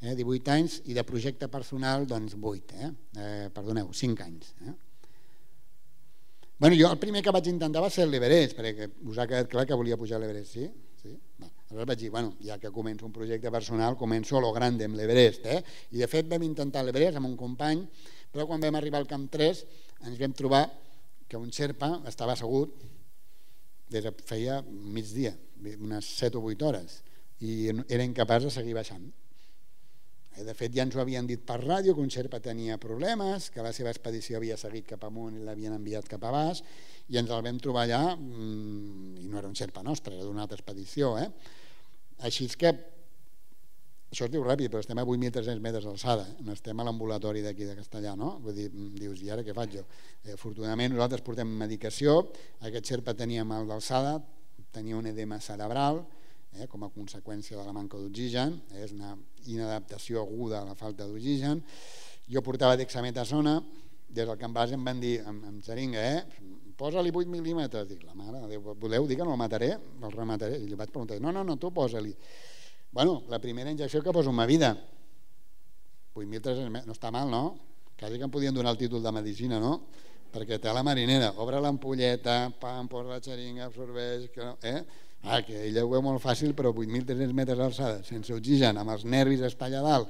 divuit anys, i de projecte personal, doncs vuit, perdoneu, cinc anys. Bueno, jo el primer que vaig intentar va ser l'Everest, perquè us ha quedat clar que volia pujar a l'Everest, sí? Sí? Aleshores vaig dir, bueno, ja que començo un projecte personal, començo a lo grande amb l'Everest, eh? I de fet vam intentar l'Everest amb un company, però quan vam arribar al camp tres ens vam trobar que un xerpa estava assegut des de feia migdia, unes set o vuit hores, i era incapaç de seguir baixant. De fet, ja ens ho havien dit per ràdio, que un xerpa tenia problemes, que la seva expedició havia seguit cap amunt i l'havien enviat cap a baix, i ens el vam trobar allà, i no era un xerpa nostre, era d'una altra expedició. Així és que, això es diu ràpid, però estem a vuit mil tres-cents metres d'alçada, no estem a l'ambulatori d'aquí de Castellà, no? Vull dir, dius, i ara què faig jo? Afortunadament nosaltres portem medicació, aquest xerpa tenia mal d'alçada, tenia un edema cerebral, Eh, com a conseqüència de la manca d'oxigen, eh, és una inadaptació aguda a la falta d'oxigen. Jo portava dexametasona, des del camp base em van dir, amb, amb xeringa, eh, posa-li vuit mil·límetres. Dic, la mare, voleu dir que no el mataré? El remataré. I li vaig preguntar, no, no, no, tu posa-li. Bueno, la primera injecció que poso en ma vida, vuit mil tres-cents metres, no està mal, no? Quasi que em podien donar el títol de medicina, no? Perquè té la marinera, obre l'ampolleta, pam, posa la xeringa, absorbeix, que no, eh? Ah, que ella ho veu molt fàcil, però vuit mil tres-cents metres d'alçada, sense oxigen, amb els nervis estar allà dalt,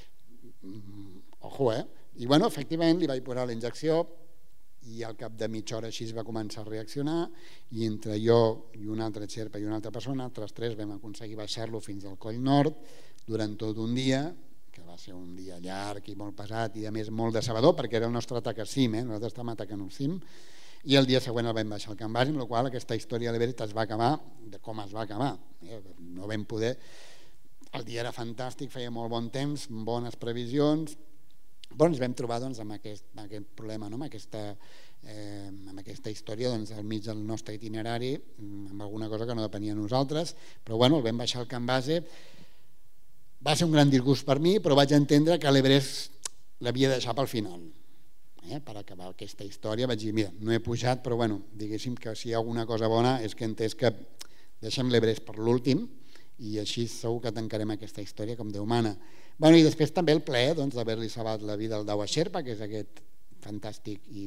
ojo, eh? I bueno, efectivament li vaig posar la injecció i al cap de mitja hora així es va començar a reaccionar, i entre jo i un altre xerpa i una altra persona, altres tres, vam aconseguir baixar-lo fins al coll nord durant tot un dia, que va ser un dia llarg i molt pesat i a més molt decebedor, perquè era el nostre atac a cim, eh? Nosaltres estàvem atacant el cim, i el dia següent el vam baixar al camp base, amb la qual aquesta història de l'Everest es va acabar de com es va acabar. No vam poder... El dia era fantàstic, feia molt bon temps, bones previsions, però ens vam trobar doncs, amb, aquest, amb aquest problema, no? amb, aquesta, eh, amb aquesta història doncs, al mig del nostre itinerari, amb alguna cosa que no depenia de nosaltres, però bueno, el vam baixar al camp base. Va ser un gran disgust per mi, però vaig entendre que l'Everest l'havia de deixar pel final. Eh, per acabar aquesta història vaig dir, mira, no he pujat, però bueno, diguéssim que si hi ha alguna cosa bona és que he entès que deixem l'Everest per l'últim i així segur que tancarem aquesta història com Déu mana. Bueno, i després també el plaer doncs, d'haver-li salvat la vida al Dawa Sherpa, que és aquest fantàstic i,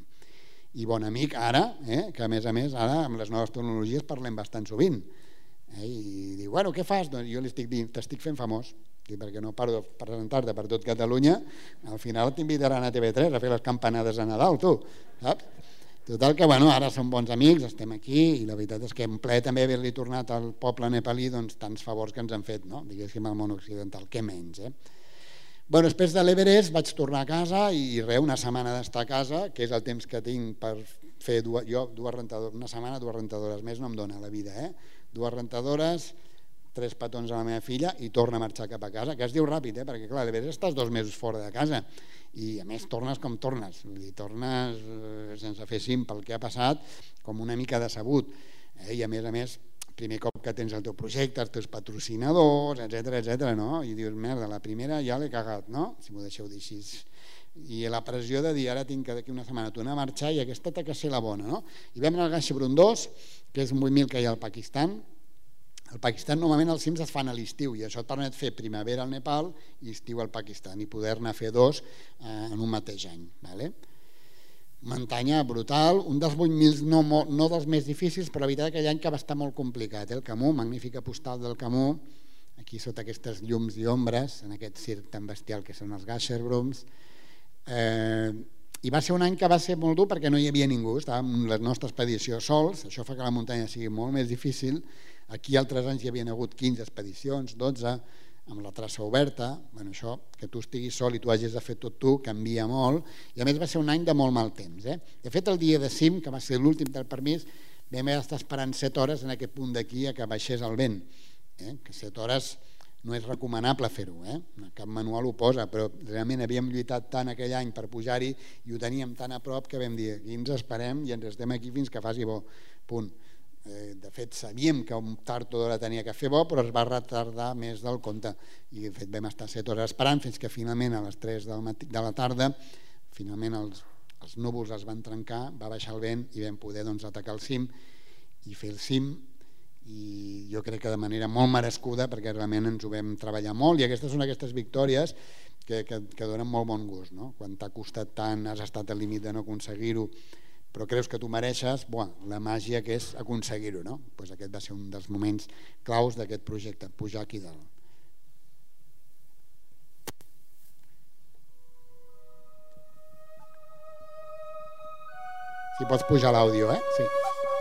i bon amic ara, eh, que a més a més ara amb les noves tecnologies parlem bastant sovint. Eh, I diu, bueno, què fas? Doncs jo li estic dient, t'estic fent famós, perquè no paro de presentar-te per tot Catalunya, al final t'invitaran a T V tres a fer les campanades a Nadal, tu, saps? Total que, bueno, ara som bons amics, estem aquí, i la veritat és que em plaer també haver-li tornat al poble nepalí doncs, tants favors que ens han fet, no? Diguéssim, al món occidental, què menys, eh? Bueno, després de l'Everest vaig tornar a casa i res, una setmana d'estar a casa, que és el temps que tinc per fer dues, jo, dues rentadores, una setmana, dues rentadores, més no em dona la vida, eh? Dues rentadores, tres petons a la meva filla i torna a marxar cap a casa, que es diu ràpid, eh? Perquè clar, a l'Everest estàs dos mesos fora de casa i a més tornes com tornes, i tornes eh, sense fer cim pel que ha passat, com una mica decebut, eh? I a més a més, primer cop que tens el teu projecte, els teus patrocinadors, etcètera, etcètera, no? I dius, merda, la primera ja l'he cagat, no? Si m'ho deixeu dir així. I la pressió de dir, ara tinc que d'aquí una setmana tornar a marxar i aquesta té que ser la bona, no? I vam anar al Gasherbrum dos, que és un vuit mil que hi ha al Pakistan. Al Pakistan normalment els cims es fan a l'estiu i això et permet fer primavera al Nepal i estiu al Pakistan i poder-ne fer dos eh, en un mateix any. Vale? Muntanya brutal, un dels vuit mil no, no dels més difícils, però la veritat aquell any que va estar molt complicat. Eh? El Camus, magnífica postal del Camus, aquí sota aquestes llums i ombres, en aquest circ tan bestial que són els Gasherbrums. Eh, I va ser un any que va ser molt dur perquè no hi havia ningú, estàvem en la nostra expedició sols, això fa que la muntanya sigui molt més difícil. Aquí altres anys hi havia hagut quinze expedicions, dotze, amb la traça oberta. Bueno, això, que tu estiguis sol i tu hagis de fer tot tu, canvia molt. I a més va ser un any de molt mal temps. Eh? De fet, el dia de cim, que va ser l'últim del permís, vam estar esperant set hores en aquest punt d'aquí a que baixés el vent. Eh? Que set hores no és recomanable fer-ho, eh? Cap manual ho posa, però realment havíem lluitat tant aquell any per pujar-hi i ho teníem tan a prop que vam dir, aquí ens esperem i ens estem aquí fins que faci bo, punt. De fet, sabíem que un tard o d'hora tenia que fer bo, però es va retardar més del compte i de fet vam estar set hores esperant fins que finalment a les tres del matí, de la tarda finalment els, els núvols es van trencar, va baixar el vent i vam poder doncs, atacar el cim i fer el cim i jo crec que de manera molt merescuda, perquè realment ens ho vam treballar molt, i aquestes són aquestes victòries que, que, que donen molt bon gust, no? Quan t'ha costat tant, has estat al límit de no aconseguir-ho, però creus que tu mereixes, buah, la màgia que és aconseguir-ho, no? Pues aquest va ser un dels moments claus d'aquest projecte, pujar aquí dalt. Si pots pujar l'àudio, eh? Sí.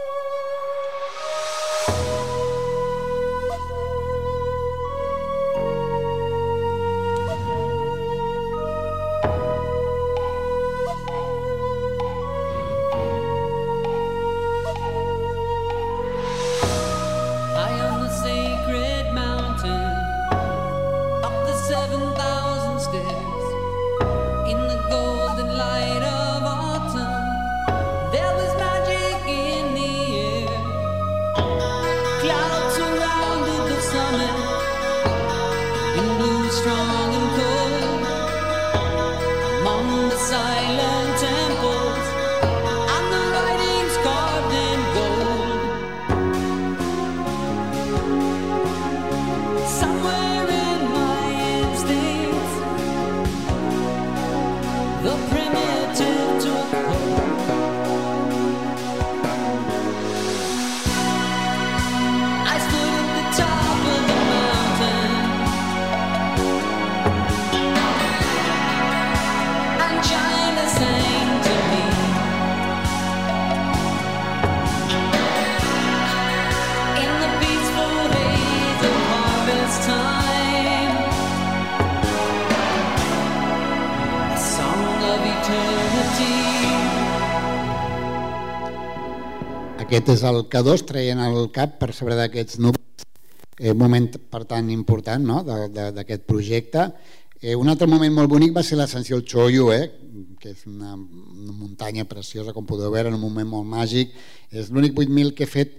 Aquest és el K dos traient el cap per sobre d'aquests núvols, un moment per tant important, no?, d'aquest projecte. Un altre moment molt bonic va ser l'ascensió al Choyu, eh? Que és una, una muntanya preciosa, com podeu veure, en un moment molt màgic. És l'únic vuit mil que he fet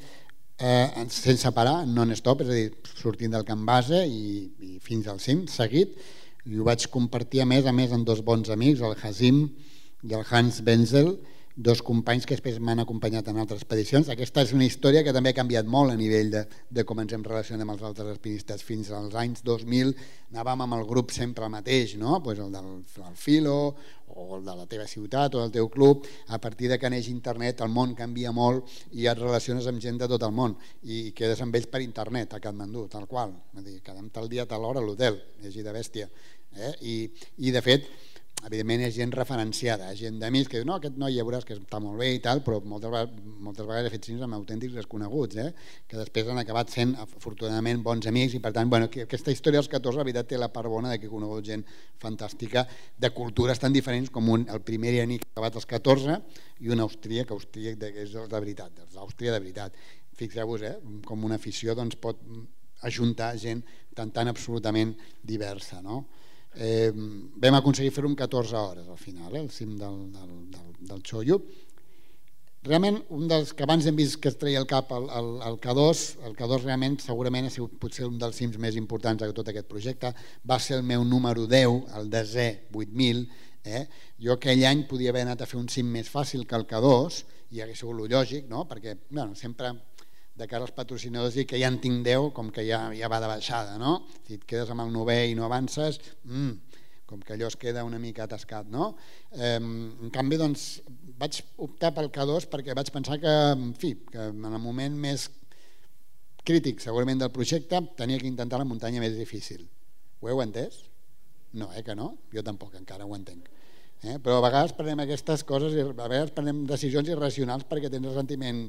eh, sense parar, non-stop, és a dir, sortint del camp base i, i fins al cim, seguit. I ho vaig compartir a més a més amb dos bons amics, el Hazim i el Hans Benzel, dos companys que després m'han acompanyat en altres expedicions. Aquesta és una història que també ha canviat molt a nivell de, de com ens hem relacionat amb els altres alpinistes. Fins als anys dos mil anàvem amb el grup sempre el mateix, no? Pues el del el Filo o el de la teva ciutat o del teu club. A partir de que neix internet el món canvia molt i et relaciones amb gent de tot el món i quedes amb ells per internet a Katmandú, tal qual. Quedem tal dia, tal hora a l'hotel, és de bèstia. Eh? I, I de fet, evidentment és gent referenciada, gent d'amics que diu, no, aquest noi ja veuràs que està molt bé i tal, però moltes vegades, moltes vegades he fet cims amb autèntics desconeguts, eh? Que després han acabat sent afortunadament bons amics i per tant, bueno, aquesta història dels catorze la veritat té la part bona de que he conegut gent fantàstica de cultures tan diferents com un, el primer iraní que ha acabat als catorze i un austríac, austríac de, que és de veritat, l'Àustria de veritat. Fixeu-vos, eh? Com una afició doncs, pot ajuntar gent tan, tan absolutament diversa, no? Eh, vam aconseguir fer-ho en catorze hores al final, eh, al cim del, del, del, del Choyu. Realment un dels que abans hem vist que es treia el cap el, el, el K dos, el K dos realment segurament ha sigut potser un dels cims més importants de tot aquest projecte, va ser el meu número deu, el desè vuit mil. eh? Jo aquell any podia haver anat a fer un cim més fàcil que el K dos i hauria sigut lo lògic, no? Perquè bueno, sempre de cara als patrocinadors dir que ja en tinc deu, com que ja, ja va de baixada, no? Si et quedes amb el novè i no avances, mmm, com que allò es queda una mica atascat, no? Eh, en canvi, doncs, vaig optar pel K dos perquè vaig pensar que, en fi, que en el moment més crític, segurament, del projecte, tenia que intentar la muntanya més difícil. Ho heu entès? No, eh, que no? Jo tampoc encara ho entenc. Eh? Però a vegades prenem aquestes coses i a vegades prenem decisions irracionals perquè tens el sentiment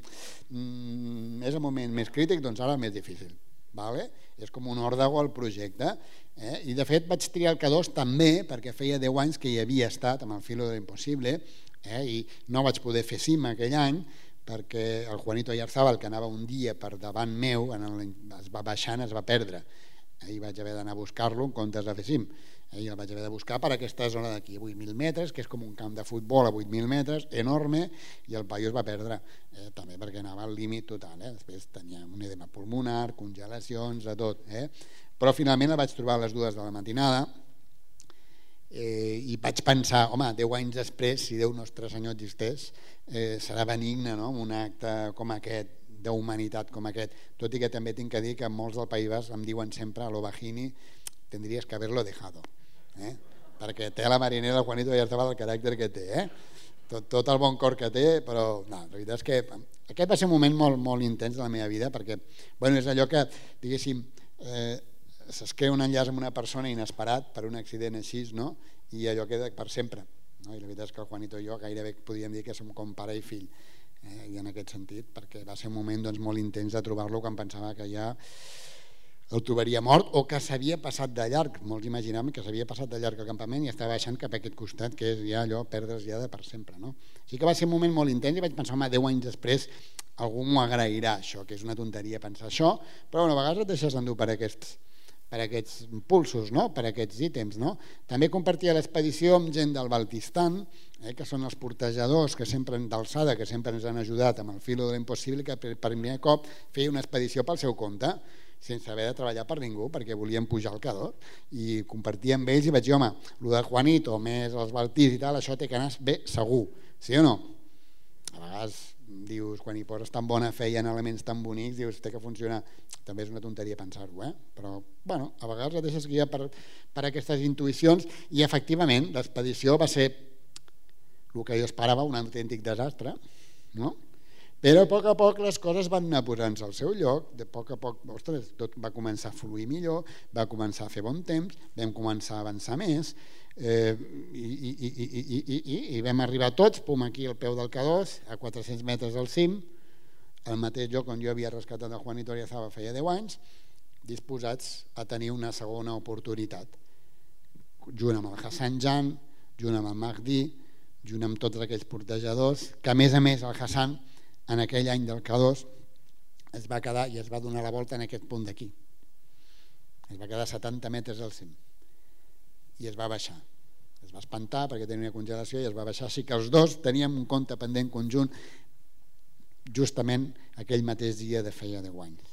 mmm, és el moment més crític, doncs ara el més difícil, vale? És com un òrdago al projecte, eh? I de fet vaig triar el K dos també perquè feia deu anys que hi havia estat amb el Filo de l'Impossible, eh? I no vaig poder fer cim aquell any perquè el Juanito Ayarzábal, que anava un dia per davant meu, en el, es va baixant, es va perdre, eh? I vaig haver d'anar a buscar-lo en comptes de fer cim. I el vaig haver de buscar per aquesta zona d'aquí, vuit mil metres, que és com un camp de futbol a vuit mil metres, enorme, i el paio es va perdre, eh, també perquè anava al límit total. Eh? Després tenia un edema pulmonar, congelacions, de tot. Eh? Però finalment el vaig trobar a les dues de la matinada eh, i vaig pensar, home, deu anys després, si Déu nostre senyor existeix, eh, serà benigne, no? Un acte com aquest d'humanitat com aquest, tot i que també tinc que dir que molts del País Basc em diuen sempre a l'Ovagini tendries que haberlo dejado, eh? Perquè té la marinera el Juanito Oyarzabal el caràcter que té, eh? tot, tot el bon cor que té, però no, la veritat és que aquest va ser un moment molt, molt intens de la meva vida, perquè bueno, és allò que, diguéssim, eh, es crea un enllaç amb una persona inesperat per un accident així, no? I allò queda per sempre, no? I la veritat és que el Juanito i jo gairebé podríem dir que som com pare i fill, eh? I en aquest sentit, perquè va ser un moment doncs, molt intens de trobar-lo quan pensava que ja el trobaria mort o que s'havia passat de llarg. Molts imaginaven que s'havia passat de llarg al campament i estava baixant cap a aquest costat, que és ja allò, perdre's ja de per sempre, no? Així que va ser un moment molt intens i vaig pensar, home, deu anys després algú m'ho agrairà, això, que és una tonteria pensar això, però bueno, a vegades et deixes endur per aquests, per aquests impulsos, no? Per aquests ítems, no? També compartia l'expedició amb gent del Baltistan, eh, que són els portejadors que sempre d'alçada, que sempre ens han ajudat amb el filo de l'impossible, que per primer cop feia una expedició pel seu compte, sense haver de treballar per ningú, perquè volien pujar al Cador, i compartia amb ells i vaig dir, home, el de Juanito, més els Baltís i tal, això té que anar bé segur, sí o no? A vegades dius, quan hi poses tan bona fe i en elements tan bonics, dius, té que funcionar. També és una tonteria pensar-ho, eh? Però, bueno, a vegades et deixes guiar per, per aquestes intuïcions i, efectivament, l'expedició va ser el que jo esperava, un autèntic desastre, no? Però a poc a poc les coses van anar posant-se al seu lloc, de poc a poc, ostres, tot va començar a fluir millor, va començar a fer bon temps, vam començar a avançar més, eh, i, i, i, i, i, i, i vam arribar tots, pum, aquí al peu del K dos, a quatre-cents metres al cim, al mateix lloc on jo havia rescatat el Juanito Oyarzabal feia deu anys, disposats a tenir una segona oportunitat, junt amb el Hassan Jan, junt amb el Mahdi, junt amb tots aquells portejadors, que a més a més el Hassan en aquell any del K dos es va quedar i es va donar la volta en aquest punt d'aquí. Es va quedar setanta metres al cim i es va baixar. Es va espantar perquè tenia una congelació i es va baixar. Així que els dos teníem un compte pendent conjunt justament aquell mateix dia de feia deu anys.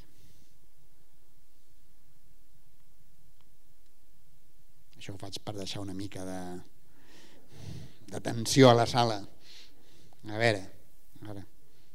Això ho faig per deixar una mica de, de tensió a la sala. A veure, a veure.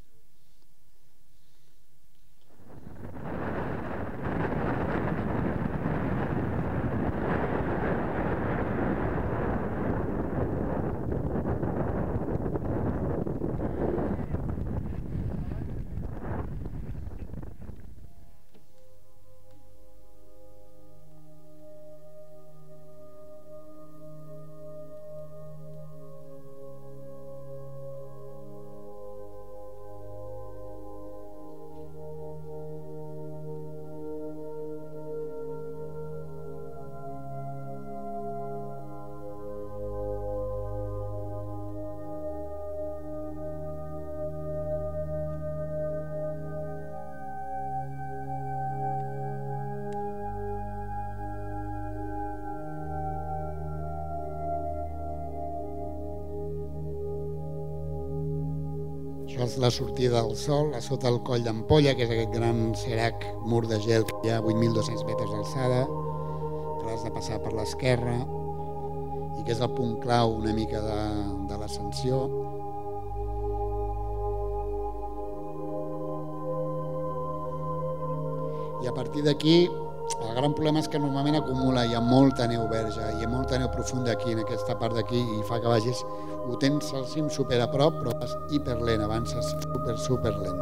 Això és la sortida del sol, a sota el coll d'Ampolla, que és aquest gran serac mur de gel que hi ha a vuit mil dos-cents metres d'alçada, que l'has de passar per l'esquerra i que és el punt clau una mica de, de l'ascensió. I a partir d'aquí el gran problema és que normalment acumula, hi ha molta neu verge, hi ha molta neu profunda aquí en aquesta part d'aquí i fa que vagis, ho tens al cim super a prop però vas hiperlent, avances super super lent.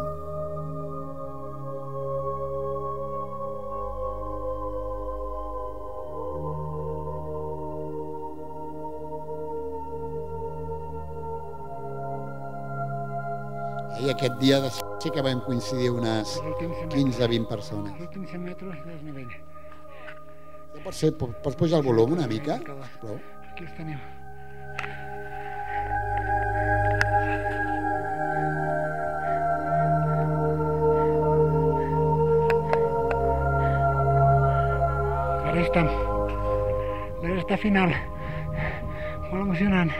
I aquest dia de sí que vam coincidir unes quinze a vint persones. Els últims cent metres de desnivell. Ja pots, ser, pots pujar el volum una mica? Prou. Aquí els tenim. La resta, la resta final, molt emocionant.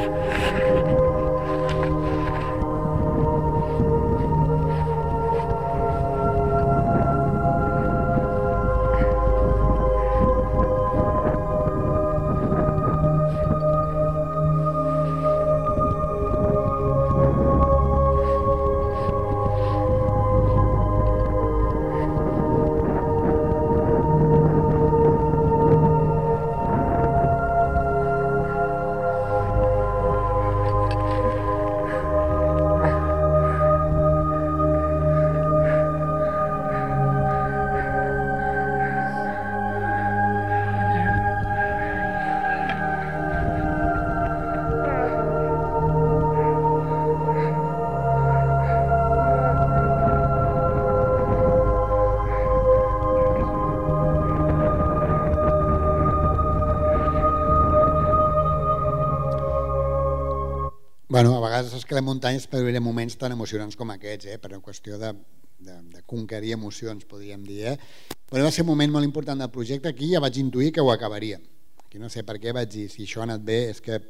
Bueno, a vegades escalem muntanyes per viure moments tan emocionants com aquests, eh? Per una qüestió de, de, de conquerir emocions, podríem dir. Eh? Però va ser un moment molt important del projecte. Aquí ja vaig intuir que ho acabaria. Aquí no sé per què vaig dir, si això ha anat bé, és que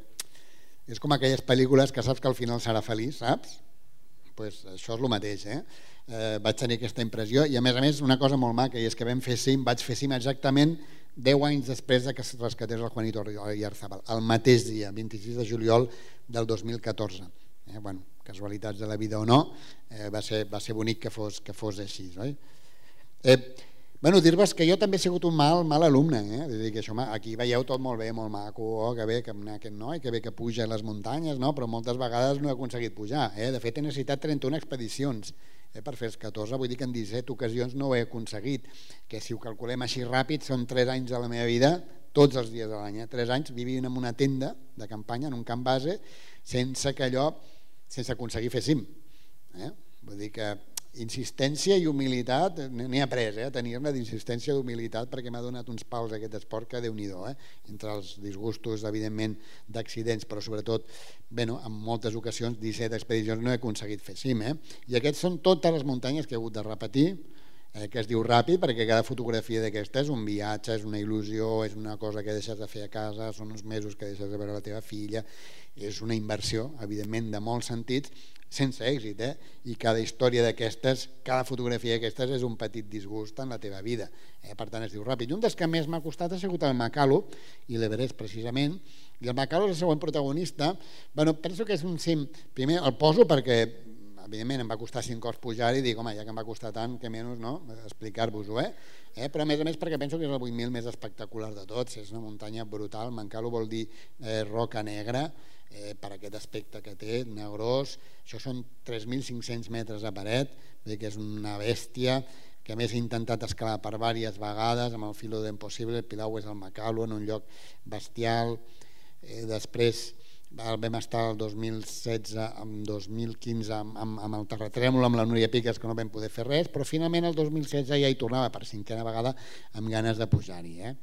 és com aquelles pel·lícules que saps que al final serà feliç, saps? Pues això és el mateix, eh? Eh, vaig tenir aquesta impressió i a més a més una cosa molt maca, i és que vam fer cim, vaig fer cim exactament deu anys després que es rescatés el Juanito Oyarzábal, el mateix dia, vint-i-sis de juliol del dos mil catorze. Eh, bueno, casualitats de la vida o no, eh, va ser, va ser bonic que fos, que fos així. Oi? Eh, bueno, dir-vos que jo també he sigut un mal, mal alumne, eh? És a dir, que això, aquí veieu tot molt bé, molt maco, oh, que bé que aquest noi, que bé que puja a les muntanyes, no? Però moltes vegades no he aconseguit pujar. Eh? De fet, he necessitat trenta-una expedicions eh, per fer els catorze, vull dir que en disset ocasions no ho he aconseguit, que si ho calculem així ràpid són tres anys de la meva vida, tots els dies de l'any, eh? tres anys vivint en una tenda de campanya, en un camp base, sense que allò, sense aconseguir fer cim. Eh? Vull dir que insistència i humilitat, n'he après, eh? tenir-ne d'insistència i d'humilitat, perquè m'ha donat uns pals aquest esport que Déu-n'hi-do, eh? entre els disgustos, evidentment, d'accidents, però sobretot, bueno, en moltes ocasions, disset expedicions no he aconseguit fer cim. Eh? I aquests són totes les muntanyes que he hagut de repetir, eh, que es diu ràpid, perquè cada fotografia d'aquesta és un viatge, és una il·lusió, és una cosa que deixes de fer a casa, són uns mesos que deixes de veure la teva filla, és una inversió, evidentment, de molts sentits, sense èxit, eh? I cada història d'aquestes, cada fotografia d'aquestes és un petit disgust en la teva vida, eh? Per tant es diu ràpid. I un dels que més m'ha costat ha sigut el Makalu i l'Everest precisament, i el Makalu és el següent protagonista. Bueno, penso que és un cim, primer el poso perquè evidentment em va costar cinc cops pujar i dic, home, ja que em va costar tant, que menys, no?, explicar-vos-ho, eh? eh? Però a més a més perquè penso que és el vuit mil més espectacular de tots, és una muntanya brutal. Makalu vol dir eh, roca negra, eh, per aquest aspecte que té, negrós. Això són tres mil cinc-cents metres de paret, bé que és una bèstia, que a més he intentat escalar per diverses vegades amb el filo d'impossible. El Pilau és el Makalu, en un lloc bestial. Eh, després vam estar el dos mil setze, el dos mil quinze amb, amb, amb el terratrèmol, amb la Núria Piques, que no vam poder fer res, però finalment el dos mil setze ja hi tornava per cinquena vegada amb ganes de pujar-hi. Eh?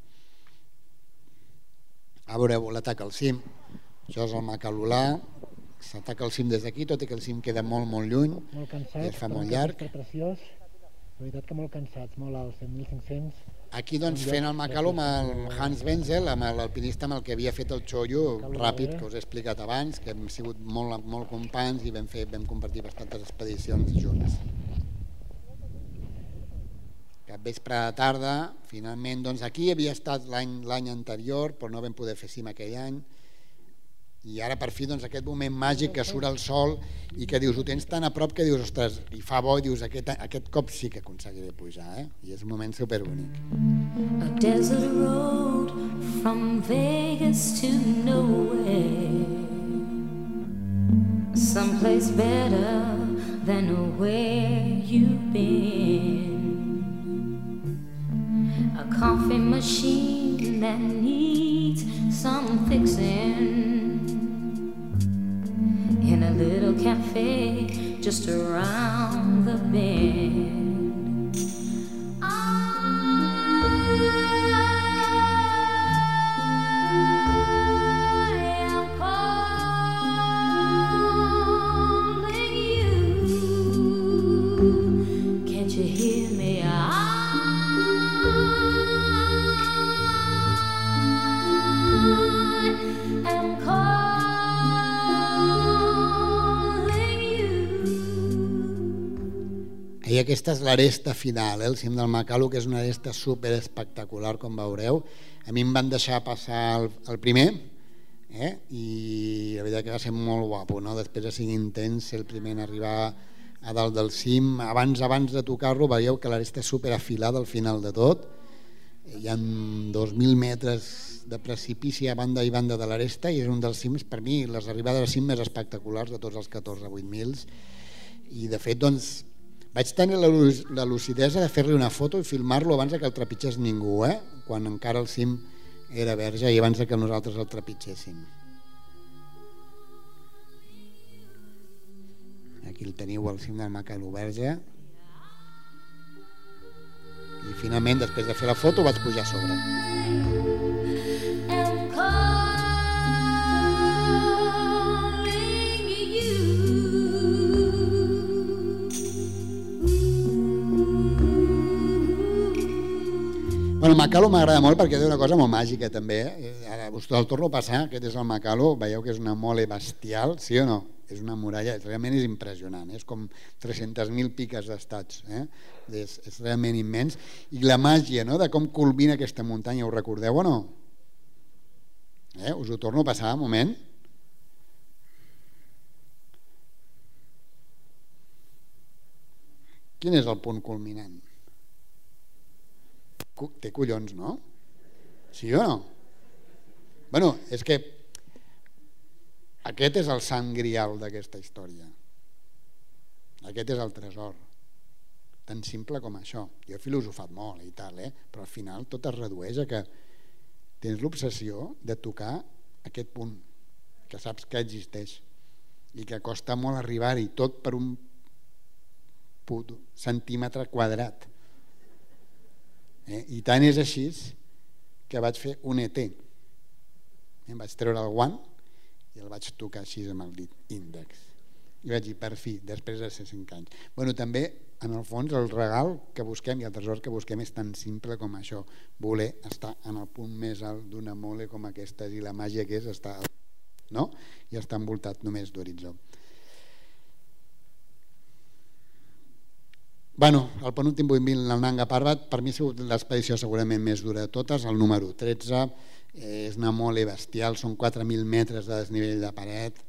A veureu l'atac al cim, això és el Makalulà, s'ataca al cim des d'aquí, tot i que el cim queda molt, molt lluny, molt cansat, i es fa molt llarg. Preciós. La veritat que molt cansats, molt alts, set mil cinc-cents. Aquí doncs fent el Makalu amb el Hans Wenzel, amb l'alpinista amb el que havia fet el xollo ràpid, que us he explicat abans, que hem sigut molt, molt companys i vam, fer, vam compartir bastantes expedicions junts. Cap vespre de tarda, finalment, doncs aquí havia estat l'any anterior, però no vam poder fer cim aquell any, i ara per fi doncs, aquest moment màgic que surt el sol i que dius, ho tens tan a prop que dius, ostres, i fa bo, i dius, aquest, aquest cop sí que aconseguiré pujar, eh? I és un moment superbonic. A desert road from Vegas to nowhere, someplace better than where you've been, a coffee machine that needs some fixing, in a little cafe just around the bend. I am calling you. Can't you hear me? I am calling. I aquesta és l'aresta final, eh? El cim del Makalu, que és una aresta super espectacular, com veureu. A mi em van deixar passar el, el primer, eh? I la veritat que va ser molt guapo, no? Després de ser intens, ser el primer en arribar a dalt del cim. Abans abans de tocar-lo veieu que l'aresta és super afilada al final de tot. Hi ha dos mil metres de precipici a banda i banda de l'aresta i és un dels cims, per mi, les arribades al cim més espectaculars de tots els catorze vuit mil. I de fet, doncs, vaig tenir la lucidesa de fer-li una foto i filmar-lo abans que el trepitgés ningú, eh? Quan encara el cim era verge i abans que nosaltres el trepitgéssim. Aquí el teniu, al cim del Makalu verge. I finalment, després de fer la foto, vaig pujar a sobre. Bueno, el Makalu m'agrada molt perquè té una cosa molt màgica també. Ara us el torno a passar, aquest és el Makalu, veieu que és una mole bestial, sí o no? És una muralla, realment és impressionant, és com tres-centes mil piques d'estats, eh? és, és realment immens. I la màgia, no?, de com culmina aquesta muntanya, ho recordeu o no? Eh? Us ho torno a passar un moment. Quin és el punt culminant? Té collons, no? Sí o no? Bueno, és que aquest és el sant grial d'aquesta història. Aquest és el tresor. Tan simple com això. Jo he filosofat molt i tal, eh? Però al final tot es redueix a que tens l'obsessió de tocar aquest punt, que saps que existeix i que costa molt arribar-hi, tot per un puto centímetre quadrat. Eh? I tant és així que vaig fer un E T. Em vaig treure el guant i el vaig tocar així amb el dit índex. I vaig dir, per fi, després de ser cinc anys. Bueno, també, en el fons, el regal que busquem i el tresor que busquem és tan simple com això, voler estar en el punt més alt d'una mole com aquesta, i la màgia que és estar, no? I estar envoltat només d'horitzó. Bueno, el penúltim vuit mil al Nanga Parbat, per mi ha sigut l'expedició segurament més dura de totes, el número tretze, és una mole bestial, són quatre mil metres de desnivell de paret.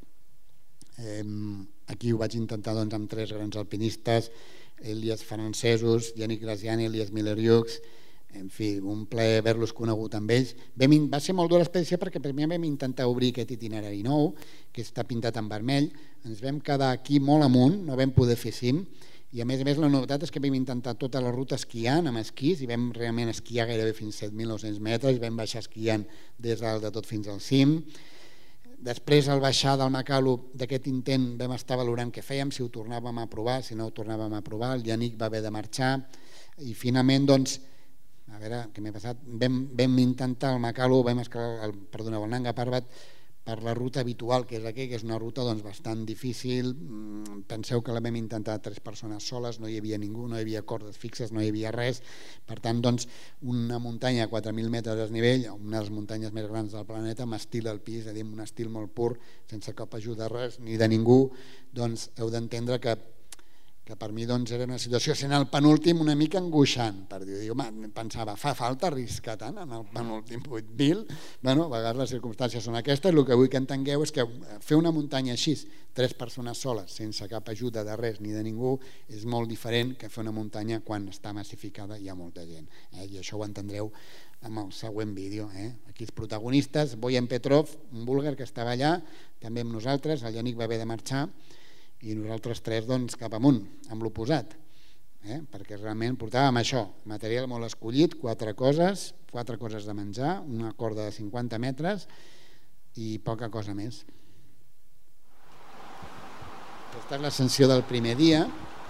Aquí ho vaig intentar doncs, amb tres grans alpinistes, Elias francesos, Yannick Graziani, Elias Miller-Hughes, en fi, un plaer haver-los conegut amb ells. Va ser molt dura l'expedició perquè primer vam intentar obrir aquest itinerari nou, que està pintat en vermell, ens vam quedar aquí molt amunt, no vam poder fer cim, i a més a més la novetat és que vam intentar tota la ruta esquiant amb esquís i vam realment esquiar gairebé fins a set mil nou-cents metres i vam baixar esquiant des dalt de tot fins al cim. Després al baixar del Makalu d'aquest intent vam estar valorant què fèiem, si ho tornàvem a provar, si no ho tornàvem a provar, el Yannick va haver de marxar i finalment doncs, a veure què m'he passat, vam, vam intentar el Makalu, vam escalar, el, perdoneu, el Nanga Parbat per la ruta habitual que és aquí, que és una ruta doncs, bastant difícil. Penseu que la vam intentar tres persones soles, no hi havia ningú, no hi havia cordes fixes, no hi havia res. Per tant, doncs, una muntanya a quatre mil metres de desnivell, una de les muntanyes més grans del planeta, amb estil alpí, és a dir, amb un estil molt pur, sense cap ajuda de res ni de ningú, doncs heu d'entendre que que per mi doncs, era una situació sent el penúltim una mica angoixant, per dir, home, pensava, fa falta arriscar tant en el penúltim vuit mil, bueno, a vegades les circumstàncies són aquestes, el que vull que entengueu és que fer una muntanya així, tres persones soles, sense cap ajuda de res ni de ningú, és molt diferent que fer una muntanya quan està massificada i hi ha molta gent, eh? I això ho entendreu amb el següent vídeo. Eh? Aquí els protagonistes, Boyan Petrov, un búlgar que estava allà, també amb nosaltres, el Yannick va haver de marxar, i nosaltres tres doncs, cap amunt, amb l'oposat, eh? Perquè realment portàvem això, material molt escollit, quatre coses, quatre coses de menjar, una corda de cinquanta metres i poca cosa més. Aquesta és l'ascensió del primer dia.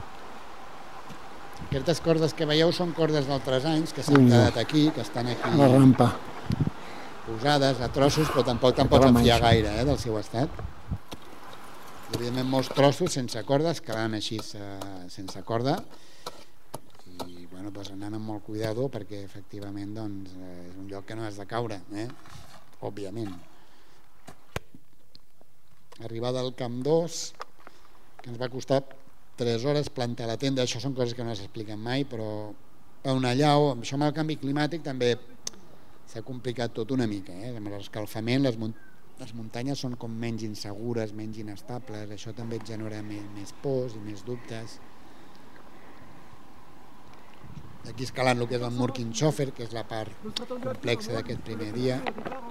Aquestes cordes que veieu són cordes d'altres anys que s'han quedat aquí, que estan aquí la rampa posades a trossos, però tampoc te'n pots enfiar gaire eh, del seu estat. I evidentment molts trossos sense cordes que van així sense corda i bueno, doncs anant amb molt cuidado perquè efectivament doncs, és un lloc que no has de caure, eh? Òbviament. Arribada al camp dos, que ens va costar tres hores, plantar la tenda, això són coses que no s'expliquen mai, però per una llau, això amb el canvi climàtic també s'ha complicat tot una mica, eh? Amb l'escalfament, les, munt les muntanyes són com menys insegures, menys inestables, això també et genera més, més pors i més dubtes. Aquí escalant el que és el Murkenshofer, que és la part complexa d'aquest primer dia.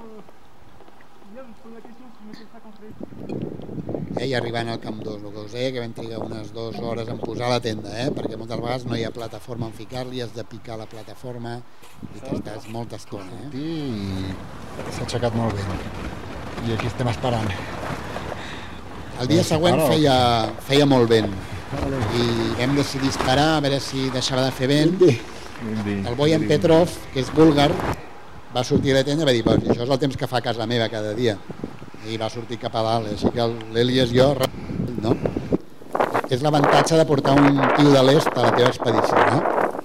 Eh, I arribant al Camp dos, el que us deia, que vam trigar unes dues hores en posar la tenda, eh, perquè moltes vegades no hi ha plataforma en ficar-li, has de picar la plataforma i t'estàs molta estona. Eh? I s'ha aixecat molt bé. I aquí estem esperant. El dia següent feia, feia molt vent i vam decidir esperar a veure si deixava de fer vent. El Boyan Petrov, que és búlgar, va sortir a la tenda i va dir, pues, això és el temps que fa a casa meva cada dia, i va sortir cap a dalt, així que l'Elias i jo, no? És l'avantatge de portar un tio de l'est a la teva expedició, no?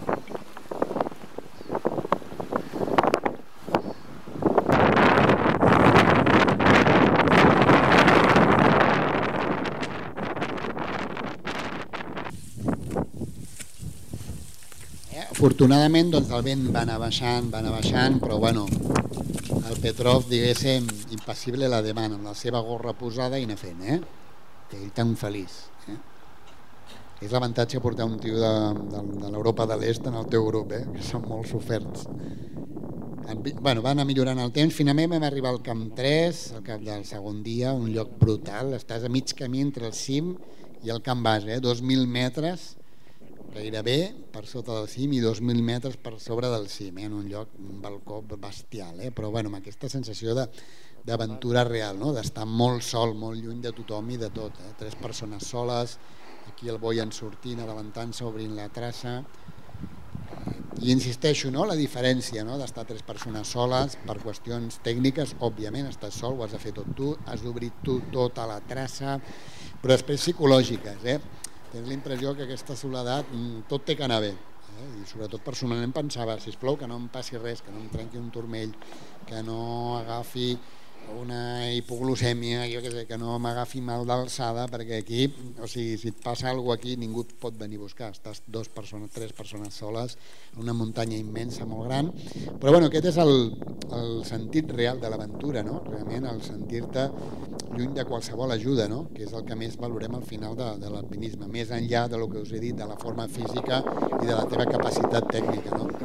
Afortunadament, doncs, el vent va anar baixant, va anar baixant, però bueno, el Petrov, diguéssim, impassible la demana, amb la seva gorra posada i anar fent, eh? Que ell tan feliç. Eh? És l'avantatge de portar un tio de, de, de l'Europa de l'Est en el teu grup, eh? Que són molt soferts. Bueno, va anar millorant el temps, finalment vam arribar al Camp tres, al cap del segon dia, un lloc brutal, estàs a mig camí entre el cim i el camp base, eh? dos mil metres, gairebé per sota del cim i dos mil metres per sobre del cim, eh? En un lloc, un balcó bestial, eh? Però bueno, amb aquesta sensació d'aventura real, no? D'estar molt sol, molt lluny de tothom i de tot, eh? Tres persones soles, aquí el Boyan sortint, adelantant-se, obrint la traça, i insisteixo, no? La diferència, no? D'estar tres persones soles per qüestions tècniques, òbviament estàs sol, ho has de fer tot tu, has d'obrir tu tota la traça, però després psicològiques, eh? Tens la impressió que aquesta soledat tot té que anar bé, eh? I sobretot personalment pensava, sisplau, que no em passi res, que no em trenqui un turmell, que no agafi una hipoglucèmia, jo què sé, que no m'agafi mal d'alçada, perquè aquí, o sigui, si et passa alguna cosa aquí, ningú et pot venir a buscar, estàs dos persones, tres persones soles, en una muntanya immensa, molt gran, però bueno, aquest és el, el sentit real de l'aventura, no? Realment el sentir-te lluny de qualsevol ajuda, no? Que és el que més valorem al final de, de l'alpinisme, més enllà de lo que us he dit, de la forma física i de la teva capacitat tècnica, no?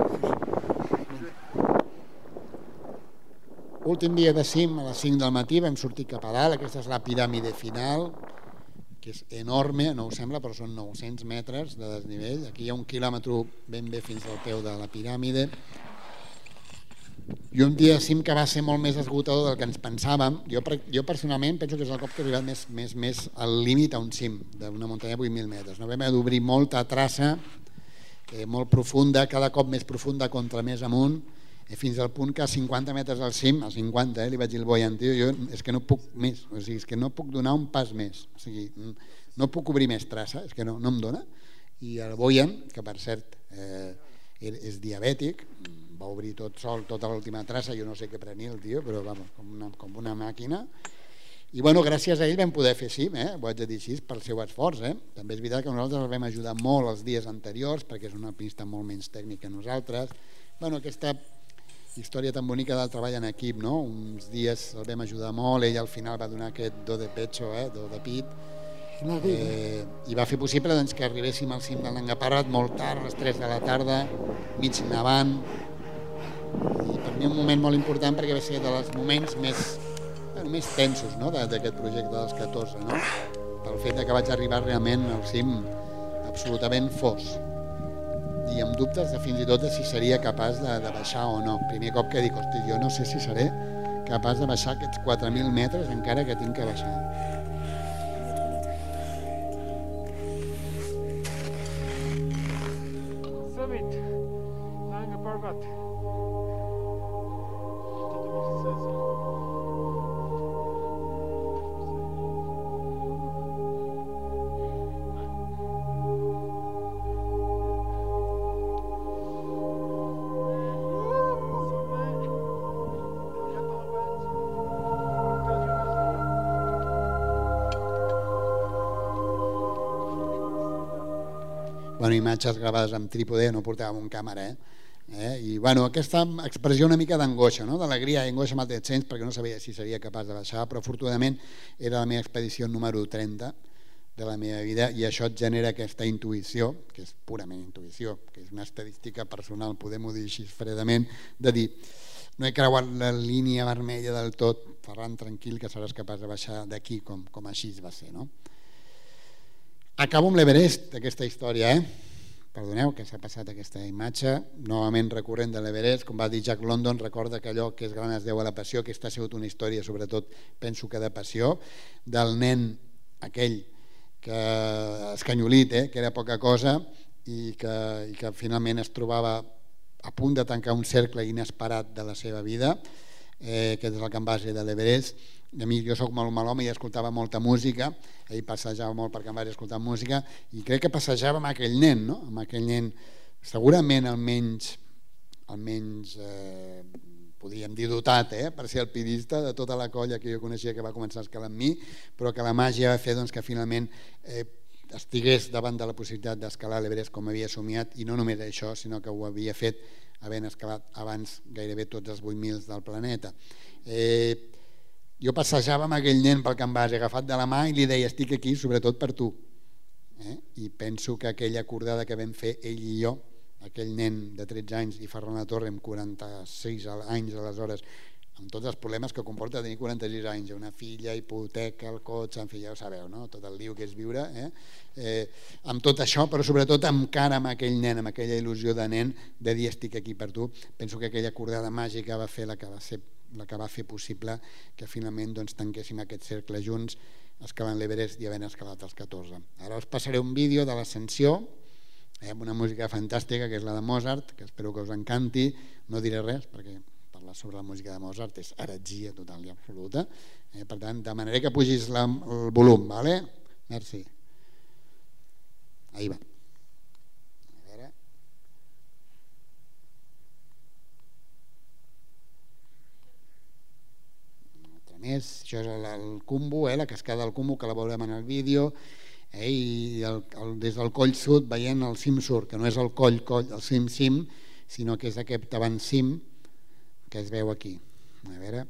Últim dia de cim, a les cinc del matí, vam sortir cap a dalt, aquesta és la piràmide final, que és enorme, no us sembla, però són nou-cents metres de desnivell, aquí hi ha un quilòmetre ben bé fins al peu de la piràmide, i un dia de cim que va ser molt més esgotador del que ens pensàvem. Jo, jo personalment penso que és el cop que he arribat més, més, més al límit a un cim d'una muntanya de vuit mil metres. No? Vam haver d'obrir molta traça, eh, molt profunda, cada cop més profunda contra més amunt, eh, fins al punt que a cinquanta metres al cim, a cinquanta, eh, li vaig dir al Boyan, tio, jo és que no puc més, o sigui, és que no puc donar un pas més, o sigui, no puc obrir més traça, és que no, no em dona. I el Boyan, que per cert eh, és diabètic, va obrir tot sol, tota l'última traça, jo no sé què prenia el tio, però vamos, com, una, com una màquina. I bueno, gràcies a ell vam poder fer cim, eh? Ho haig de dir així, pel seu esforç. Eh? També és veritat que nosaltres el vam ajudar molt els dies anteriors, perquè és una pista molt menys tècnica que nosaltres. Bueno, aquesta història tan bonica del treball en equip, no? Uns dies el vam ajudar molt, ell al final va donar aquest do de pecho, eh? do de pit, eh, i va fer possible doncs, que arribéssim al cim de Nanga Parbat molt tard, a les tres de la tarda, mig nevant, i per mi un moment molt important perquè va ser dels moments més, bueno, més tensos, no? d'aquest projecte dels catorze, no? Pel fet que vaig arribar realment al cim absolutament fos i amb dubtes de fins i tot de si seria capaç de, de baixar o no. Primer cop que dic, hosti, jo no sé si seré capaç de baixar aquests quatre mil metres encara que tinc que baixar. Summit, Nanga Parbat. bueno, imatges gravades amb trípode, no portàvem un càmera, eh? Eh? I bueno, aquesta expressió una mica d'angoixa, no? D'alegria i angoixa al mateix temps, perquè no sabia si seria capaç de baixar, però afortunadament era la meva expedició número trenta de la meva vida i això et genera aquesta intuïció, que és purament intuïció, que és una estadística personal, podem-ho dir així fredament, de dir, no he creuat la línia vermella del tot, Ferran, tranquil, que seràs capaç de baixar d'aquí, com, com així va ser, no? Acabo amb l'Everest, aquesta història, eh? Perdoneu que s'ha passat aquesta imatge, novament recurrent de l'Everest, com va dir Jack London, recorda que allò que és gran es deu a la passió, aquesta ha sigut una història, sobretot, penso que de passió, del nen aquell que escanyolit, eh, que era poca cosa i que, i que finalment es trobava a punt de tancar un cercle inesperat de la seva vida, eh, que és el Can Base de l'Everest. A mi, jo soc molt mal home i escoltava molta música, ell passejava molt per Can Base escoltant música i crec que passejava amb aquell nen, no? Amb aquell nen segurament almenys, almenys eh, podríem dir dotat, eh, per ser alpinista de tota la colla que jo coneixia que va començar a escalar amb mi, però que la màgia va fer doncs, que finalment eh, estigués davant de la possibilitat d'escalar l'Everest com havia somiat, i no només això, sinó que ho havia fet havent escalat abans gairebé tots els vuit mil del planeta. Eh, jo passejava amb aquell nen pel Can Base agafat de la mà i li deia estic aquí sobretot per tu, eh? I penso que aquella acordada que vam fer ell i jo, aquell nen de tretze anys i Ferran Latorre amb quaranta-sis anys aleshores, amb tots els problemes que comporta tenir quaranta-sis anys, una filla, hipoteca, el cotxe, en fi, ja ho sabeu, no? Tot el lío que és viure, eh? Eh, amb tot això, però sobretot amb cara amb aquell nen, amb aquella il·lusió de nen de dir estic aquí per tu, penso que aquella acordada màgica va fer la que va ser la que va fer possible que finalment doncs, tanquéssim aquest cercle junts escalant l'Everest i havent escalat els catorze. Ara us passaré un vídeo de l'ascensió eh, amb una música fantàstica que és la de Mozart, que espero que us encanti, no diré res perquè parlar sobre la música de Mozart és heretgia total i absoluta, eh, per tant demanaré que pugis la, el volum, vale? Merci. Ahí va. Més, això és el, el Kumbu, eh, la cascada del Kumbu que la veurem en el vídeo, eh, i el, el, des del coll sud veient el cim sur, que no és el coll, coll el cim cim, sinó que és aquest avant cim que es veu aquí. A veure,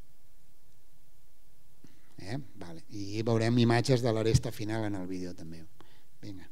eh, vale. I veurem imatges de l'aresta final en el vídeo també. Vinga.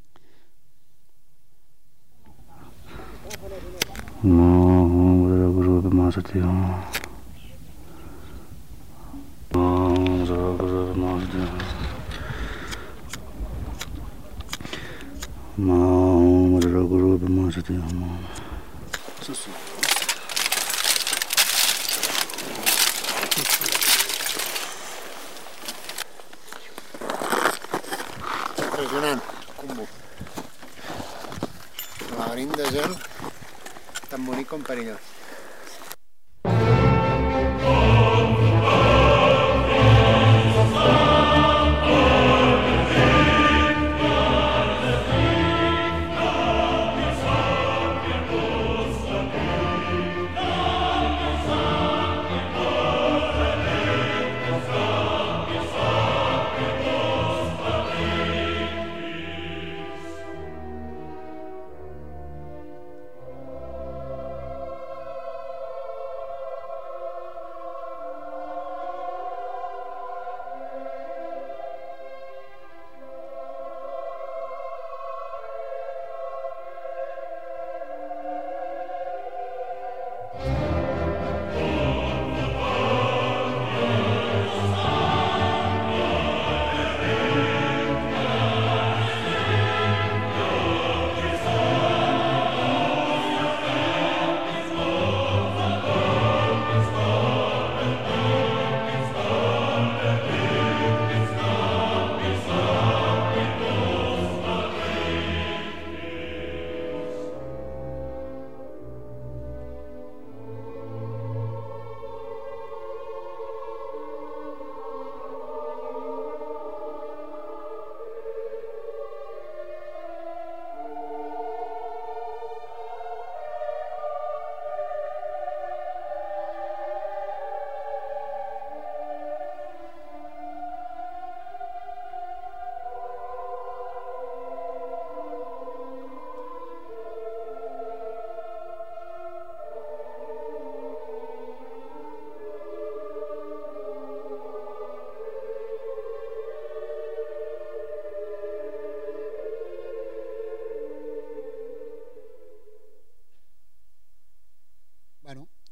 Impressionant, Kumbu. Laberint de gel tan bonic com perillós.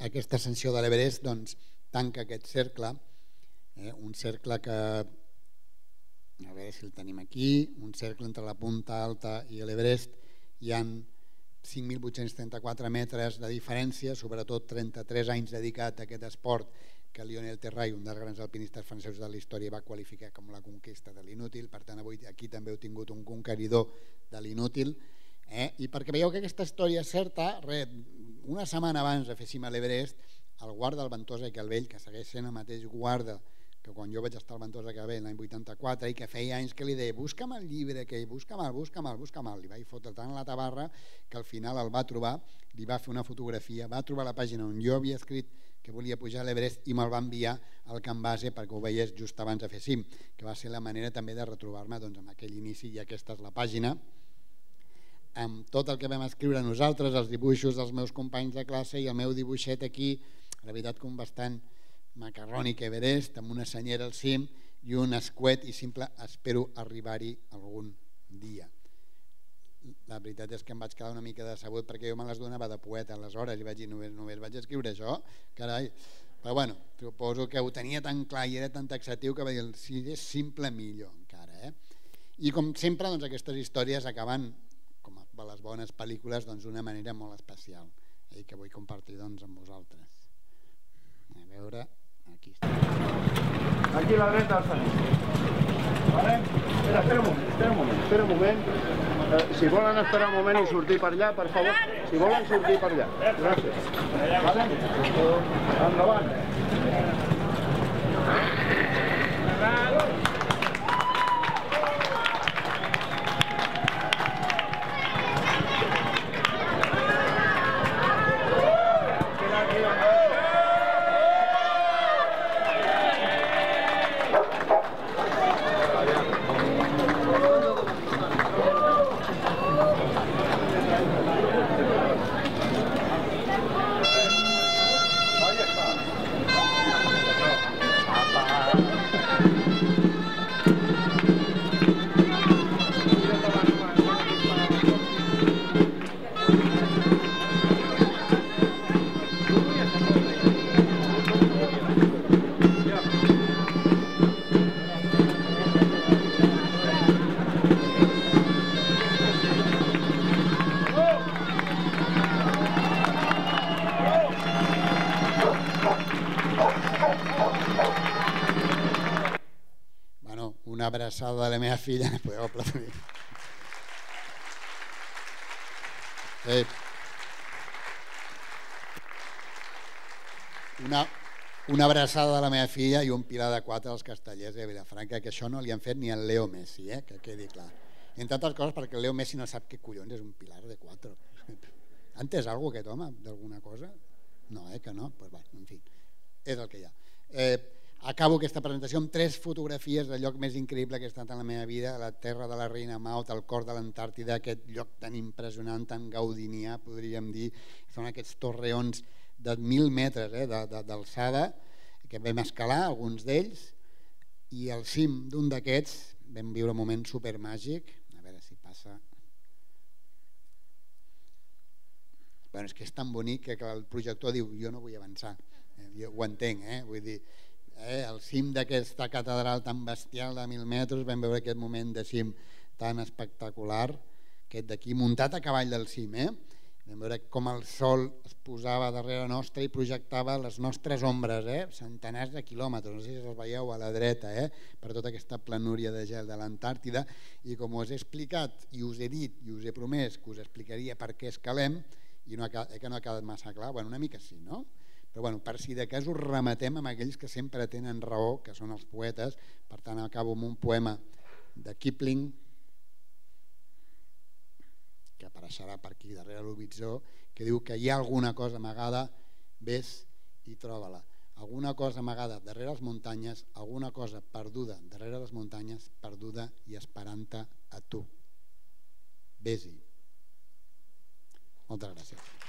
aquesta ascensió de l'Everest doncs, tanca aquest cercle, eh? un cercle que, a veure si el tenim aquí, un cercle entre la punta alta i l'Everest, hi ha cinc mil vuit-cents trenta-quatre metres de diferència, sobretot trenta-tres anys dedicat a aquest esport que Lionel Terray, un dels grans alpinistes francesos de la història, va qualificar com la conquesta de l'inútil. Per tant, avui aquí també heu tingut un conqueridor de l'inútil. Eh? I perquè veieu que aquesta història és certa, re, una setmana abans de fer cima a l'Everest, el guarda del Ventosa i Calvell, que segueix sent el mateix guarda que quan jo vaig estar al Ventosa Calvell l'any vuitanta-quatre i que feia anys que li deia busca'm el llibre aquell, busca'm el, busca'm el, busca'm el. Li vaig fotre tant la tabarra que al final el va trobar, li va fer una fotografia, va trobar la pàgina on jo havia escrit que volia pujar a l'Everest i me'l va enviar al camp base perquè ho veiés just abans de fer cim, que va ser la manera també de retrobar-me doncs, amb aquell inici, i aquesta és la pàgina amb tot el que vam escriure nosaltres, els dibuixos dels meus companys de classe i el meu dibuixet aquí, la veritat com bastant macarrònic Everest, amb una senyera al cim i un escuet i simple espero arribar-hi algun dia. La veritat és que em vaig quedar una mica decebut perquè jo me les donava de poeta aleshores i vaig dir només, només vaig escriure això, carai. Però bueno, suposo que ho tenia tan clar i era tan taxatiu que va dir si és simple millor encara. Eh? I com sempre doncs, aquestes històries acaben, com a les bones pel·lícules, doncs, d'una manera molt especial eh? que vull compartir doncs, amb vosaltres. A veure, aquí està. Aquí a la dreta del Sant. Vale? Espera, espera un moment, espera un moment, espera un moment. Eh, si volen esperar un moment i sortir per allà, per favor. Si volen sortir per allà. Gràcies. Vale? Endavant. Una abraçada de la meva filla, podeu aplaudir. Eh, una, una abraçada de la meva filla i un pilar de quatre als castellers de Vilafranca, que això no li han fet ni al Leo Messi, eh? Que quedi clar. Entre altres coses perquè el Leo Messi no sap què collons és un pilar de quatre. Ha entès alguna cosa aquest home d'alguna cosa? No, eh, que no? Pues va, en fi, és el que hi ha. Eh, Acabo aquesta presentació amb tres fotografies del lloc més increïble que he estat en la meva vida, la terra de la Reina Maud, el cor de l'Antàrtida, aquest lloc tan impressionant, tan gaudinià, podríem dir. Són aquests torreons de mil metres eh, d'alçada, que vam escalar, alguns d'ells, i al cim d'un d'aquests vam viure un moment supermàgic. A veure si passa... Bueno, és que és tan bonic que el projector diu jo no vull avançar, jo ho entenc, eh? Vull dir... Eh, al cim d'aquesta catedral tan bestial de mil metres vam veure aquest moment de cim tan espectacular, aquest d'aquí muntat a cavall del cim, eh? Vam veure com el sol es posava darrere nostra i projectava les nostres ombres, eh? Centenars de quilòmetres, no sé si els veieu a la dreta, eh? Per tota aquesta planúria de gel de l'Antàrtida, i com us he explicat i us he dit i us he promès que us explicaria per què escalem i no ha, eh, que no ha quedat massa clar, bueno, una mica sí, no? Però bueno, per si de cas us rematem amb aquells que sempre tenen raó, que són els poetes. Per tant, acabo amb un poema de Kipling, que apareixerà per aquí darrere l'horitzó, que diu que hi ha alguna cosa amagada, vés i troba-la. Alguna cosa amagada darrere les muntanyes, alguna cosa perduda darrere les muntanyes, perduda i esperant-te a tu. Vés-hi. Moltes gràcies.